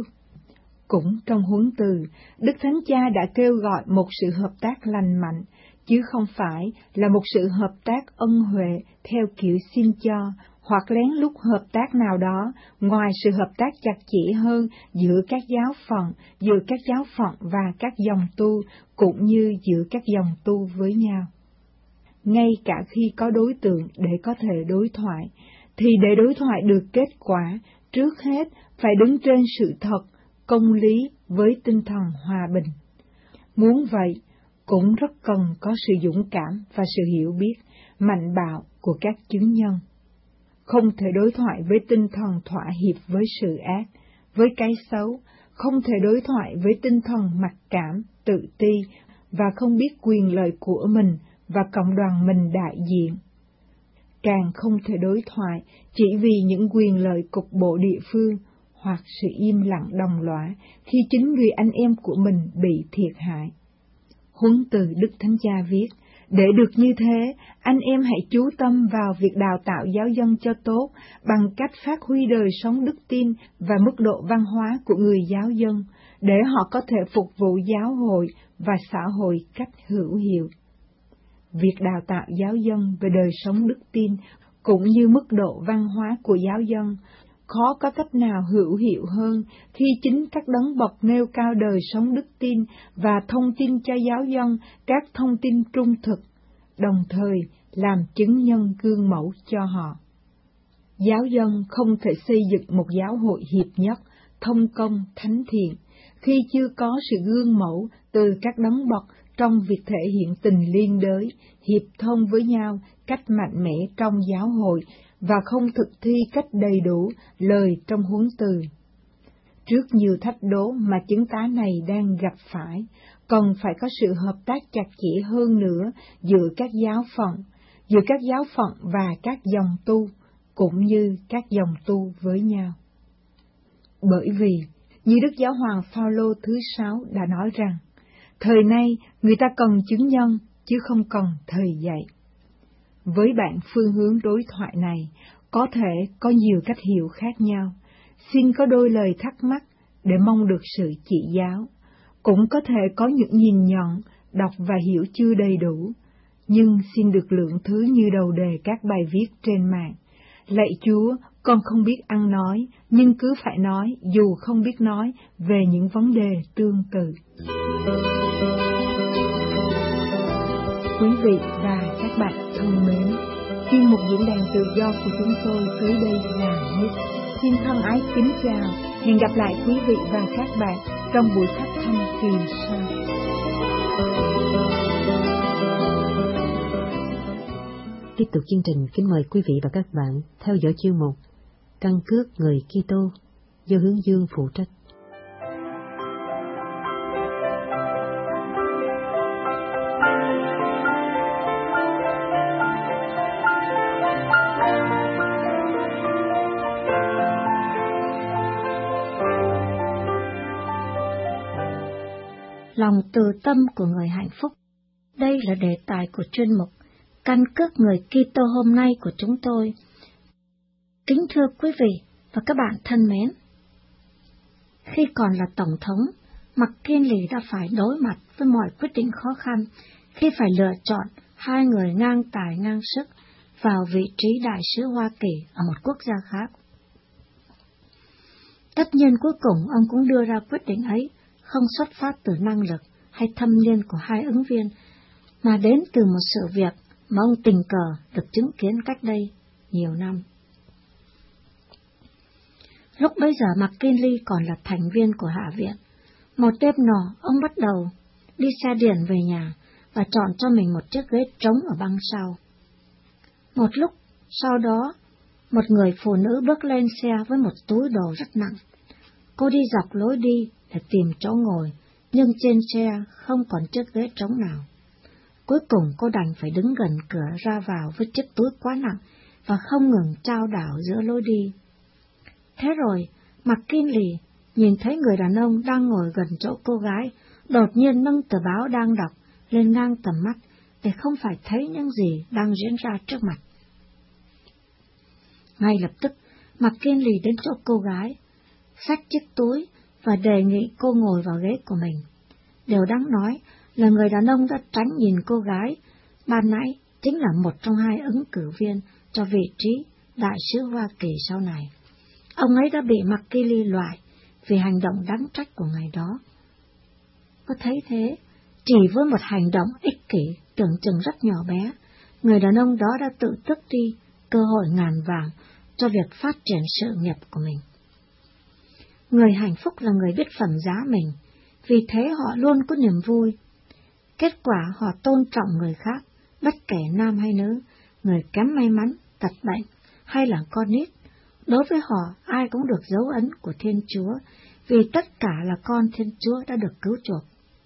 Cũng trong huấn từ, Đức Thánh Cha đã kêu gọi một sự hợp tác lành mạnh, chứ không phải là một sự hợp tác ân huệ theo kiểu xin cho, hoặc lén lút hợp tác nào đó, ngoài sự hợp tác chặt chẽ hơn giữa các giáo phận, giữa các giáo phận và các dòng tu, cũng như giữa các dòng tu với nhau. Ngay cả khi có đối tượng để có thể đối thoại, thì để đối thoại được kết quả, trước hết phải đứng trên sự thật, công lý với tinh thần hòa bình. Muốn vậy, cũng rất cần có sự dũng cảm và sự hiểu biết, mạnh bạo của các chứng nhân. Không thể đối thoại với tinh thần thỏa hiệp với sự ác, với cái xấu, không thể đối thoại với tinh thần mặc cảm, tự ti và không biết quyền lợi của mình và cộng đoàn mình đại diện. Càng không thể đối thoại chỉ vì những quyền lợi cục bộ địa phương hoặc sự im lặng đồng lõa khi chính người anh em của mình bị thiệt hại. Huấn từ Đức Thánh Cha viết, để được như thế, anh em hãy chú tâm vào việc đào tạo giáo dân cho tốt bằng cách phát huy đời sống đức tin và mức độ văn hóa của người giáo dân, để họ có thể phục vụ giáo hội và xã hội cách hữu hiệu. Việc đào tạo giáo dân về đời sống đức tin cũng như mức độ văn hóa của giáo dân khó có cách nào hữu hiệu hơn khi chính các đấng bậc nêu cao đời sống đức tin và thông tin cho giáo dân các thông tin trung thực, đồng thời làm chứng nhân gương mẫu cho họ. Giáo dân không thể xây dựng một giáo hội hiệp nhất, thông công, thánh thiện, khi chưa có sự gương mẫu từ các đấng bậc trong việc thể hiện tình liên đới, hiệp thông với nhau cách mạnh mẽ trong giáo hội, và không thực thi cách đầy đủ lời trong huấn từ. Trước nhiều thách đố mà chứng tá này đang gặp phải, cần phải có sự hợp tác chặt chẽ hơn nữa giữa các giáo phận, giữa các giáo phận và các dòng tu, cũng như các dòng tu với nhau. Bởi vì, như Đức Giáo hoàng Phaolô thứ sáu đã nói rằng, thời nay người ta cần chứng nhân, chứ không cần thầy dạy. Với bạn, phương hướng đối thoại này có thể có nhiều cách hiểu khác nhau. Xin có đôi lời thắc mắc để mong được sự chỉ giáo. Cũng có thể có những nhìn nhận, đọc và hiểu chưa đầy đủ, nhưng xin được lượng thứ như đầu đề các bài viết trên mạng. Lạy Chúa, con không biết ăn nói, nhưng cứ phải nói dù không biết nói về những vấn đề tương tự. Quý vị và các bạn thân mến, chuyên mục diễn đàn tự do của chúng tôi tới đây là hết. Xin thân ái kính chào, hẹn gặp lại quý vị và các bạn trong buổi phát thanh kỳ sau. Tiếp tục chương trình, kính mời quý vị và các bạn theo dõi chương mục Căn cước người Kitô do Hướng Dương phụ trách. Lòng từ tâm của người hạnh phúc. Đây là đề tài của chuyên mục Căn cước người Kitô hôm nay của chúng tôi. Kính thưa quý vị và các bạn thân mến, khi còn là Tổng thống, McKinley đã phải đối mặt với mọi quyết định khó khăn khi phải lựa chọn hai người ngang tài ngang sức vào vị trí đại sứ Hoa Kỳ ở một quốc gia khác. Tất nhiên cuối cùng ông cũng đưa ra quyết định ấy không xuất phát từ năng lực hay thâm niên của hai ứng viên, mà đến từ một sự việc mà ông tình cờ được chứng kiến cách đây nhiều năm. Lúc bấy giờ McKinley còn là thành viên của Hạ viện. Một đêm nọ, ông bắt đầu đi xe điện về nhà và chọn cho mình một chiếc ghế trống ở băng sau. Một lúc sau đó, một người phụ nữ bước lên xe với một túi đồ rất nặng. Cô đi dọc lối đi để tìm chỗ ngồi, nhưng trên xe không còn chiếc ghế trống nào. Cuối cùng cô đành phải đứng gần cửa ra vào với chiếc túi quá nặng và không ngừng trao đảo giữa lối đi. Thế rồi, McKinley nhìn thấy người đàn ông đang ngồi gần chỗ cô gái, đột nhiên nâng tờ báo đang đọc lên ngang tầm mắt để không phải thấy những gì đang diễn ra trước mặt. Ngay lập tức, McKinley đến chỗ cô gái, xách chiếc túi và đề nghị cô ngồi vào ghế của mình. Điều đáng nói là người đàn ông đã tránh nhìn cô gái ban nãy chính là một trong hai ứng cử viên cho vị trí đại sứ Hoa Kỳ sau này. Ông ấy đã bị McKinley loại vì hành động đáng trách của ngày đó. Có thấy thế, chỉ với một hành động ích kỷ tưởng chừng rất nhỏ bé, người đàn ông đó đã tự tước đi cơ hội ngàn vàng cho việc phát triển sự nghiệp của mình. Người hạnh phúc là người biết phẩm giá mình, vì thế họ luôn có niềm vui. Kết quả họ tôn trọng người khác, bất kể nam hay nữ, người kém may mắn, tật bệnh hay là con nít. Đối với họ, ai cũng được dấu ấn của Thiên Chúa, vì tất cả là con Thiên Chúa đã được cứu chuộc.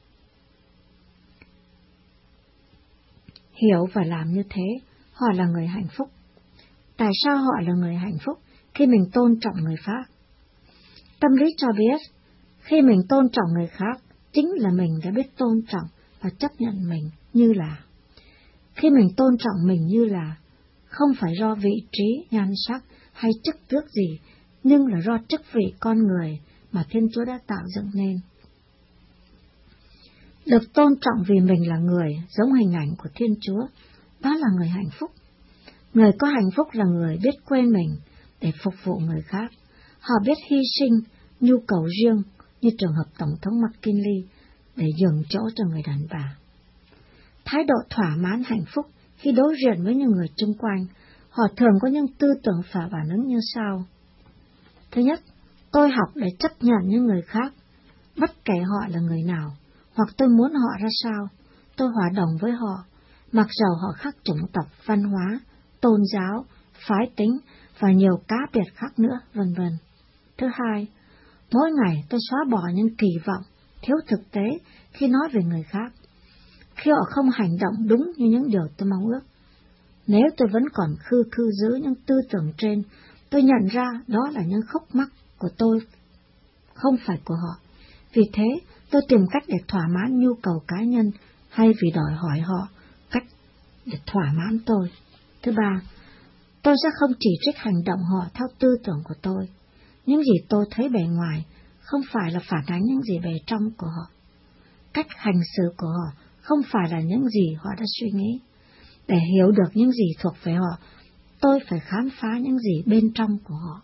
Hiểu và làm như thế, họ là người hạnh phúc. Tại sao họ là người hạnh phúc khi mình tôn trọng người khác? Tâm lý cho biết, khi mình tôn trọng người khác, chính là mình đã biết tôn trọng và chấp nhận mình như là. Khi mình tôn trọng mình như là, không phải do vị trí, nhan sắc hay chức tước gì, nhưng là do chức vị con người mà Thiên Chúa đã tạo dựng nên. Được tôn trọng vì mình là người giống hình ảnh của Thiên Chúa, đó là người hạnh phúc. Người có hạnh phúc là người biết quên mình để phục vụ người khác. Họ biết hy sinh nhu cầu riêng như trường hợp Tổng thống McKinley để nhường chỗ cho người đàn bà. Thái độ thỏa mãn hạnh phúc khi đối diện với những người chung quanh, họ thường có những tư tưởng phản phản ứng như sau. Thứ nhất, tôi học để chấp nhận những người khác, bất kể họ là người nào, hoặc tôi muốn họ ra sao, tôi hòa đồng với họ, mặc dầu họ khác chủng tộc, văn hóa, tôn giáo, phái tính và nhiều cá biệt khác nữa, vân vân. Thứ hai, mỗi ngày tôi xóa bỏ những kỳ vọng, thiếu thực tế khi nói về người khác, khi họ không hành động đúng như những điều tôi mong ước. Nếu tôi vẫn còn khư khư giữ những tư tưởng trên, tôi nhận ra đó là những khúc mắc của tôi, không phải của họ. Vì thế, tôi tìm cách để thỏa mãn nhu cầu cá nhân hay vì đòi hỏi họ cách để thỏa mãn tôi. Thứ ba, tôi sẽ không chỉ trích hành động họ theo tư tưởng của tôi. Những gì tôi thấy bề ngoài không phải là phản ánh những gì bề trong của họ. Cách hành xử của họ không phải là những gì họ đã suy nghĩ. Để hiểu được những gì thuộc về họ, tôi phải khám phá những gì bên trong của họ.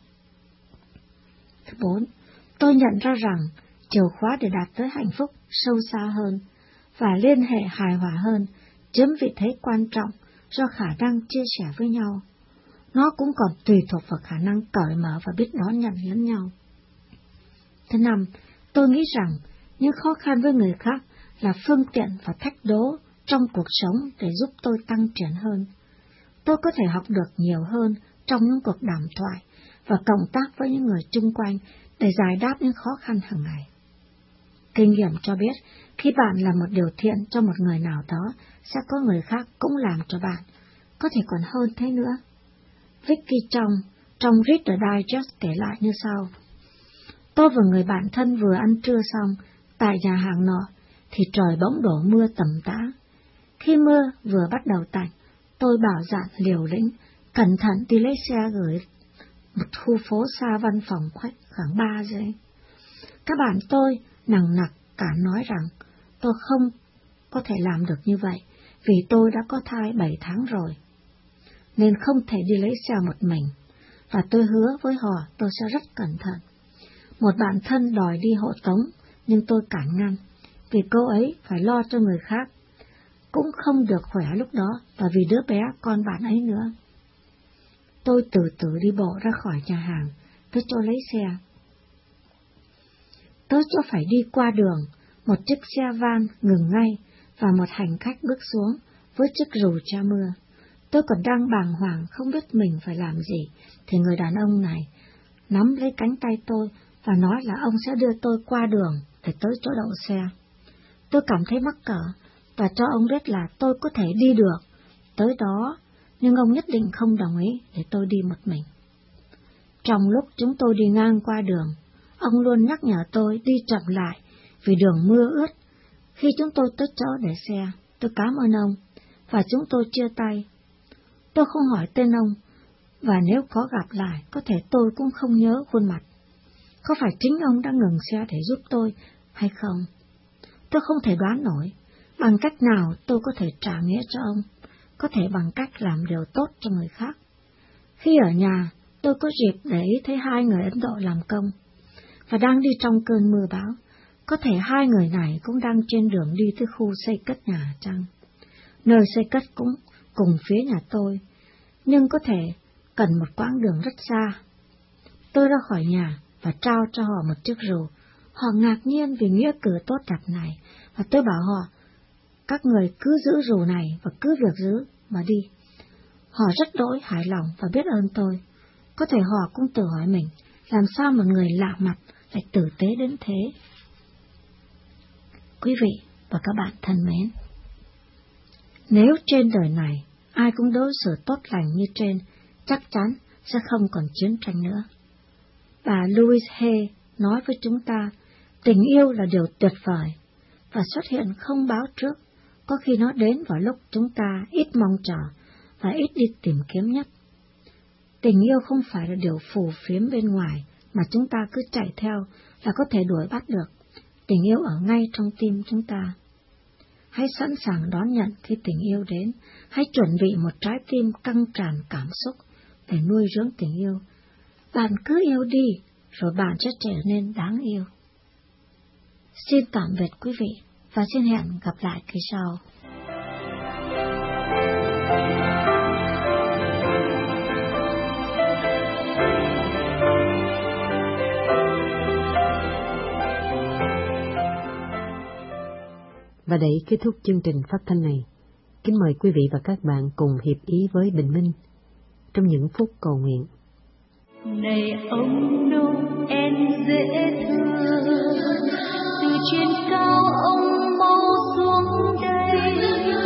Thứ bốn, tôi nhận ra rằng chìa khóa để đạt tới hạnh phúc sâu xa hơn và liên hệ hài hòa hơn chiếm vị thế quan trọng do khả năng chia sẻ với nhau. Nó cũng còn tùy thuộc vào khả năng cởi mở và biết đón nhận lẫn nhau. Thứ năm, tôi nghĩ rằng những khó khăn với người khác là phương tiện và thách đố trong cuộc sống để giúp tôi tăng triển hơn. Tôi có thể học được nhiều hơn trong những cuộc đàm thoại và cộng tác với những người chung quanh để giải đáp những khó khăn hàng ngày. Kinh nghiệm cho biết, khi bạn làm một điều thiện cho một người nào đó, sẽ có người khác cũng làm cho bạn, có thể còn hơn thế nữa. Vicky trong, trong Reader Digest kể lại như sau. Tôi và người bạn thân vừa ăn trưa xong, tại nhà hàng nọ, thì trời bỗng đổ mưa tầm tã. Khi mưa vừa bắt đầu tạnh, tôi bảo dạn liều lĩnh, cẩn thận đi lấy xe gửi một khu phố xa văn phòng khách khoảng ba giây. Các bạn tôi nằng nặc cả nói rằng tôi không có thể làm được như vậy, vì tôi đã có thai bảy tháng rồi. nên không thể đi lấy xe một mình, và tôi hứa với họ tôi sẽ rất cẩn thận. Một bạn thân đòi đi hộ tống, nhưng tôi cản ngăn, vì cô ấy phải lo cho người khác, cũng không được khỏe lúc đó, và vì đứa bé con bạn ấy nữa. Tôi từ từ đi bộ ra khỏi nhà hàng, tới chỗ lấy xe. Tới chỗ phải đi qua đường, một chiếc xe van ngừng ngay, và một hành khách bước xuống với chiếc rù che mưa. Tôi còn đang bàng hoàng không biết mình phải làm gì, thì người đàn ông này nắm lấy cánh tay tôi và nói là ông sẽ đưa tôi qua đường để tới chỗ đậu xe. Tôi cảm thấy mắc cỡ và cho ông biết là tôi có thể đi được tới đó, nhưng ông nhất định không đồng ý để tôi đi một mình. Trong lúc chúng tôi đi ngang qua đường, ông luôn nhắc nhở tôi đi chậm lại vì đường mưa ướt. Khi chúng tôi tới chỗ để xe, tôi cảm ơn ông và chúng tôi chia tay. Tôi không hỏi tên ông, và nếu có gặp lại, có thể tôi cũng không nhớ khuôn mặt. Có phải chính ông đã ngừng xe để giúp tôi hay không? Tôi không thể đoán nổi bằng cách nào tôi có thể trả nghĩa cho ông, có thể bằng cách làm điều tốt cho người khác. Khi ở nhà, tôi có dịp để ý thấy hai người Ấn Độ làm công, và đang đi trong cơn mưa bão. Có thể hai người này cũng đang trên đường đi tới khu xây cất nhà chăng? Nơi xây cất cũng cùng phía nhà tôi, nhưng có thể cần một quãng đường rất xa. Tôi ra khỏi nhà và trao cho họ một chiếc rù. Họ ngạc nhiên vì nghĩa cử tốt đẹp này, và tôi bảo họ, các người cứ giữ rù này và cứ việc giữ mà đi. Họ rất đỗi hài lòng và biết ơn tôi. Có thể họ cũng tự hỏi mình, làm sao một người lạ mặt lại tử tế đến thế? Quý vị và các bạn thân mến, nếu trên đời này ai cũng đối xử tốt lành như trên, chắc chắn sẽ không còn chiến tranh nữa. Bà Louise Hay nói với chúng ta, tình yêu là điều tuyệt vời, và xuất hiện không báo trước, có khi nó đến vào lúc chúng ta ít mong chờ và ít đi tìm kiếm nhất. Tình yêu không phải là điều phù phiếm bên ngoài mà chúng ta cứ chạy theo là có thể đuổi bắt được. Tình yêu ở ngay trong tim chúng ta. Hãy sẵn sàng đón nhận khi tình yêu đến. Hãy chuẩn bị một trái tim căng tràn cảm xúc để nuôi dưỡng tình yêu. Bạn cứ yêu đi, rồi bạn sẽ trở nên đáng yêu. Xin tạm biệt quý vị, và xin hẹn gặp lại kỳ sau. Và để kết thúc chương trình phát thanh này, kính mời quý vị và các bạn cùng hiệp ý với Bình Minh trong những phút cầu nguyện. Này ông Noel dễ thương, từ trên cao ông mau xuống đây,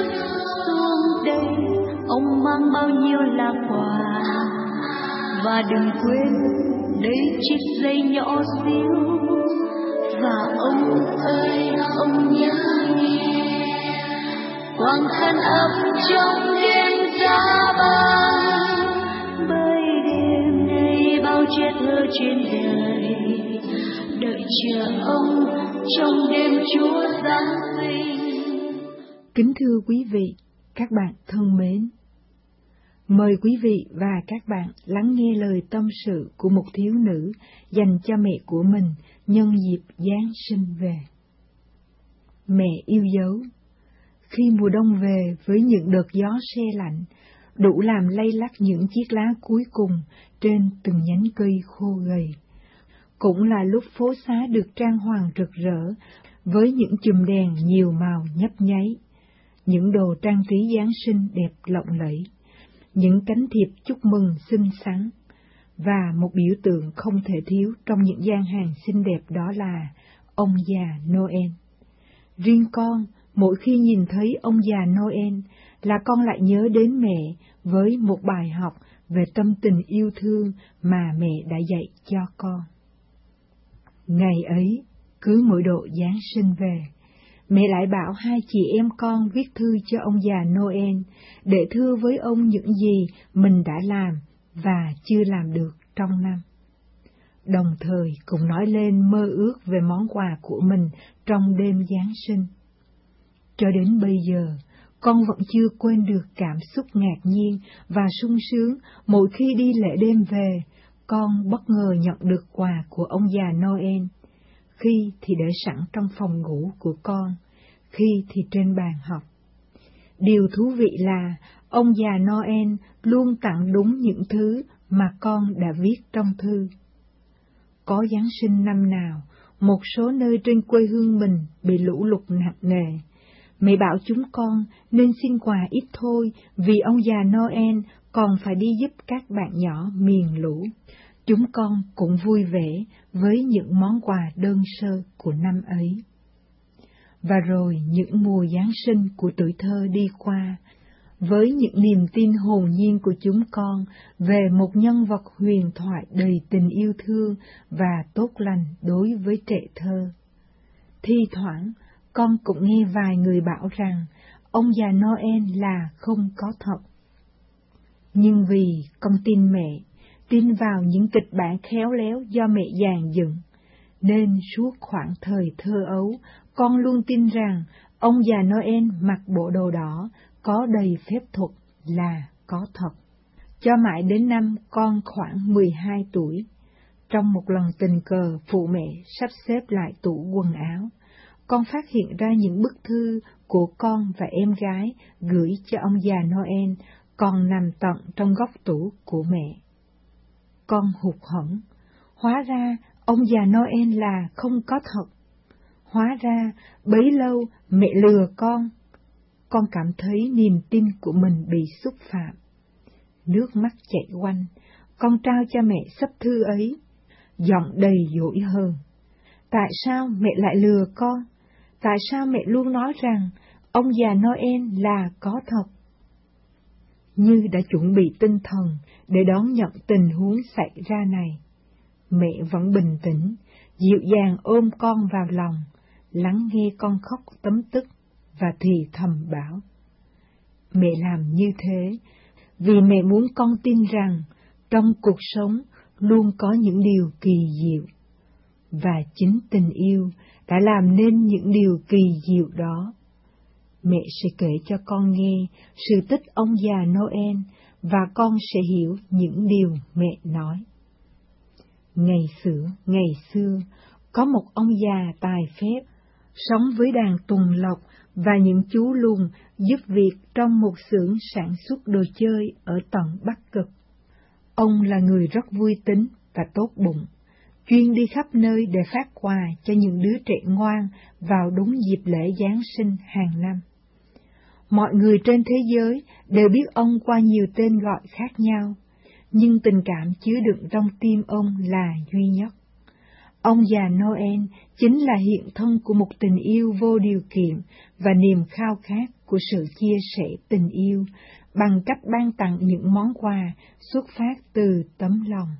xuống đây, ông mang bao nhiêu là quà, và đừng quên đây chiếc dây nhỏ xíu, và ông ơi ông nhớ nghe, quàng khăn ấm trong đêm giá băng, bởi đêm nay bao chết thơ trên đời, đợi chờ ông trong đêm Chúa Giáng sinh. Kính thưa quý vị, các bạn thân mến, mời quý vị và các bạn lắng nghe lời tâm sự của một thiếu nữ dành cho mẹ của mình nhân dịp Giáng sinh về. Mẹ yêu dấu, khi mùa đông về với những đợt gió se lạnh, đủ làm lay lắc những chiếc lá cuối cùng trên từng nhánh cây khô gầy, cũng là lúc phố xá được trang hoàng rực rỡ với những chùm đèn nhiều màu nhấp nháy, những đồ trang trí Giáng sinh đẹp lộng lẫy, những cánh thiệp chúc mừng xinh xắn, và một biểu tượng không thể thiếu trong những gian hàng xinh đẹp đó là ông già Noel. Riêng con, mỗi khi nhìn thấy ông già Noel là con lại nhớ đến mẹ với một bài học về tâm tình yêu thương mà mẹ đã dạy cho con. Ngày ấy, cứ mỗi độ Giáng sinh về, mẹ lại bảo hai chị em con viết thư cho ông già Noel để thưa với ông những gì mình đã làm và chưa làm được trong năm. Đồng thời cũng nói lên mơ ước về món quà của mình trong đêm Giáng sinh. Cho đến bây giờ, con vẫn chưa quên được cảm xúc ngạc nhiên và sung sướng mỗi khi đi lễ đêm về, con bất ngờ nhận được quà của ông già Noel. Khi thì để sẵn trong phòng ngủ của con, khi thì trên bàn học. Điều thú vị là ông già Noel luôn tặng đúng những thứ mà con đã viết trong thư. Có Giáng sinh năm nào, một số nơi trên quê hương mình bị lũ lụt nặng nề. Mẹ bảo chúng con nên xin quà ít thôi vì ông già Noel còn phải đi giúp các bạn nhỏ miền lũ. Chúng con cũng vui vẻ với những món quà đơn sơ của năm ấy. Và rồi những mùa Giáng sinh của tuổi thơ đi qua, với những niềm tin hồn nhiên của chúng con về một nhân vật huyền thoại đầy tình yêu thương và tốt lành đối với trẻ thơ. Thi thoảng, con cũng nghe vài người bảo rằng ông già Noel là không có thật. Nhưng vì con tin mẹ, tin vào những kịch bản khéo léo do mẹ dàn dựng, nên suốt khoảng thời thơ ấu, con luôn tin rằng ông già Noel mặc bộ đồ đỏ, có đầy phép thuật là có thật. Cho mãi đến năm con khoảng mười hai tuổi, trong một lần tình cờ phụ mẹ sắp xếp lại tủ quần áo, con phát hiện ra những bức thư của con và em gái gửi cho ông già Noel còn nằm tận trong góc tủ của mẹ. Con hụt hẫng, hóa ra ông già Noel là không có thật. Hóa ra bấy lâu mẹ lừa con. Con cảm thấy niềm tin của mình bị xúc phạm. Nước mắt chảy quanh, con trao cho mẹ sấp thư ấy, giọng đầy dỗi hờn. Tại sao mẹ lại lừa con? Tại sao mẹ luôn nói rằng ông già Noel là có thật? Như đã chuẩn bị tinh thần để đón nhận tình huống xảy ra này, mẹ vẫn bình tĩnh, dịu dàng ôm con vào lòng, lắng nghe con khóc tấm tức và thì thầm bảo. Mẹ làm như thế vì mẹ muốn con tin rằng trong cuộc sống luôn có những điều kỳ diệu, và chính tình yêu đã làm nên những điều kỳ diệu đó. Mẹ sẽ kể cho con nghe sự tích ông già Noel và con sẽ hiểu những điều mẹ nói. Ngày xưa, ngày xưa, có một ông già tài phép, sống với đàn tuần lộc và những chú lùn giúp việc trong một xưởng sản xuất đồ chơi ở tận Bắc Cực. Ông là người rất vui tính và tốt bụng, chuyên đi khắp nơi để phát quà cho những đứa trẻ ngoan vào đúng dịp lễ Giáng sinh hàng năm. Mọi người trên thế giới đều biết ông qua nhiều tên gọi khác nhau, nhưng tình cảm chứa đựng trong tim ông là duy nhất. Ông già Noel chính là hiện thân của một tình yêu vô điều kiện và niềm khao khát của sự chia sẻ tình yêu bằng cách ban tặng những món quà xuất phát từ tấm lòng.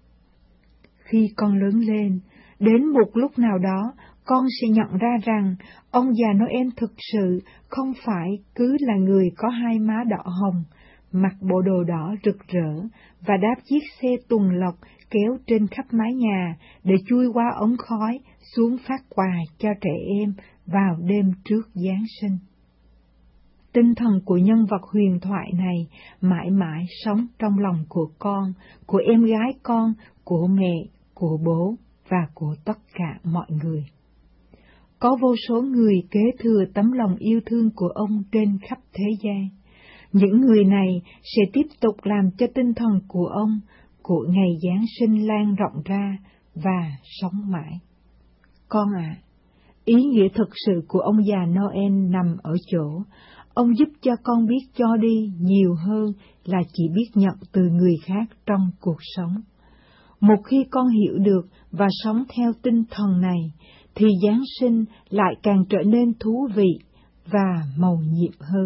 Khi con lớn lên, đến một lúc nào đó, con sẽ nhận ra rằng ông già Noel thực sự không phải cứ là người có hai má đỏ hồng, mặc bộ đồ đỏ rực rỡ và đáp chiếc xe tuần lộc kéo trên khắp mái nhà để chui qua ống khói xuống phát quà cho trẻ em vào đêm trước Giáng sinh. Tinh thần của nhân vật huyền thoại này mãi mãi sống trong lòng của con, của em gái con, của mẹ, của bố và của tất cả mọi người. Có vô số người kế thừa tấm lòng yêu thương của ông trên khắp thế gian. Những người này sẽ tiếp tục làm cho tinh thần của ông, của ngày Giáng sinh lan rộng ra và sống mãi. Con ạ, à, ý nghĩa thực sự của ông già Noel nằm ở chỗ, ông giúp cho con biết cho đi nhiều hơn là chỉ biết nhận từ người khác trong cuộc sống. Một khi con hiểu được và sống theo tinh thần này, thì Giáng sinh lại càng trở nên thú vị và mầu nhiệm hơn.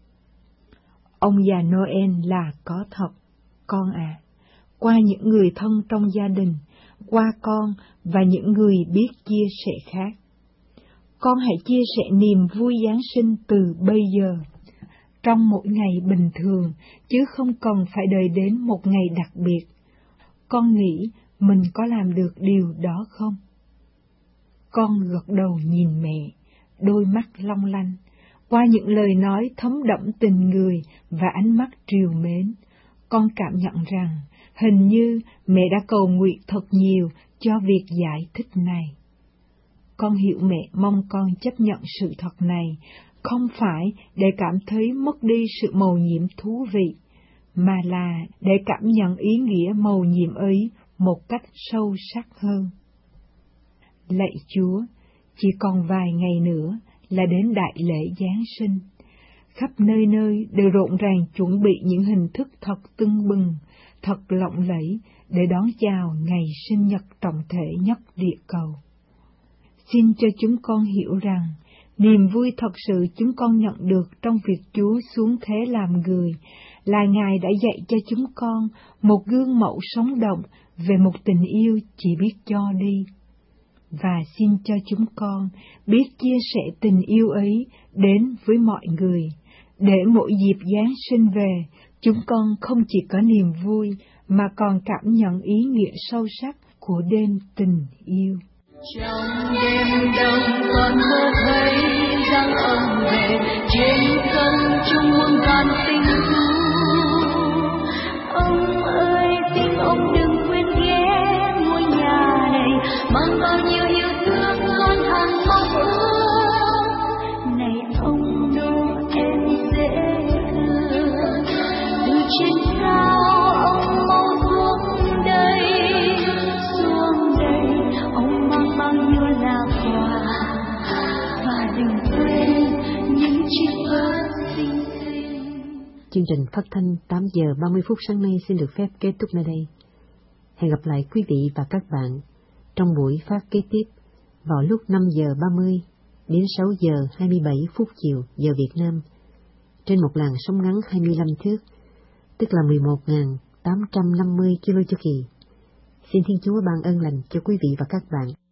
Ông già Noel là có thật, con à, qua những người thân trong gia đình, qua con và những người biết chia sẻ khác. Con hãy chia sẻ niềm vui Giáng sinh từ bây giờ, trong mỗi ngày bình thường, chứ không cần phải đợi đến một ngày đặc biệt. Con nghĩ mình có làm được điều đó không? Con gật đầu nhìn mẹ, đôi mắt long lanh, Qua những lời nói thấm đẫm tình người và ánh mắt trìu mến, con cảm nhận rằng hình như mẹ đã cầu nguyện thật nhiều cho việc giải thích này. Con hiểu mẹ mong con chấp nhận sự thật này, không phải để cảm thấy mất đi sự mầu nhiệm thú vị, mà là để cảm nhận ý nghĩa mầu nhiệm ấy một cách sâu sắc hơn. Lạy Chúa, chỉ còn vài ngày nữa là đến đại lễ Giáng sinh. Khắp nơi nơi đều rộn ràng chuẩn bị những hình thức thật tưng bừng, thật lộng lẫy để đón chào ngày sinh nhật trọng thể nhất địa cầu. Xin cho chúng con hiểu rằng, niềm vui thật sự chúng con nhận được trong việc Chúa xuống thế làm người là Ngài đã dạy cho chúng con một gương mẫu sống động về một tình yêu chỉ biết cho đi. Và xin cho chúng con biết chia sẻ tình yêu ấy đến với mọi người, để mỗi dịp Giáng sinh về, chúng con không chỉ có niềm vui mà còn cảm nhận ý nghĩa sâu sắc của đêm tình yêu. Trong đêm đông còn mơ thấy rằng ông về trên sân chung muôn vàn tình thương. Ông ơi, xin ông đừng quên ghé ngôi nhà này, mang bao nhiêu yêu thương con hằng mong ước. Này ông Noel dễ thương, từ trên cao ông mau xuống đây, xuống đây ông mang bao nhiêu là quà, và đừng quên những chiếc bớt xinh xinh. Chương trình phát thanh tám giờ ba mươi phút sáng nay xin được phép kết thúc nơi đây. Hẹn gặp lại quý vị và các bạn trong buổi phát kế tiếp vào lúc năm giờ ba mươi đến sáu giờ hai mươi bảy phút chiều giờ Việt Nam trên một làn sóng ngắn hai mươi lăm thước, tức là mười một nghìn tám trăm năm mươi ki lô chu kỳ. Xin Thiên Chúa ban ơn lành cho quý vị và các bạn.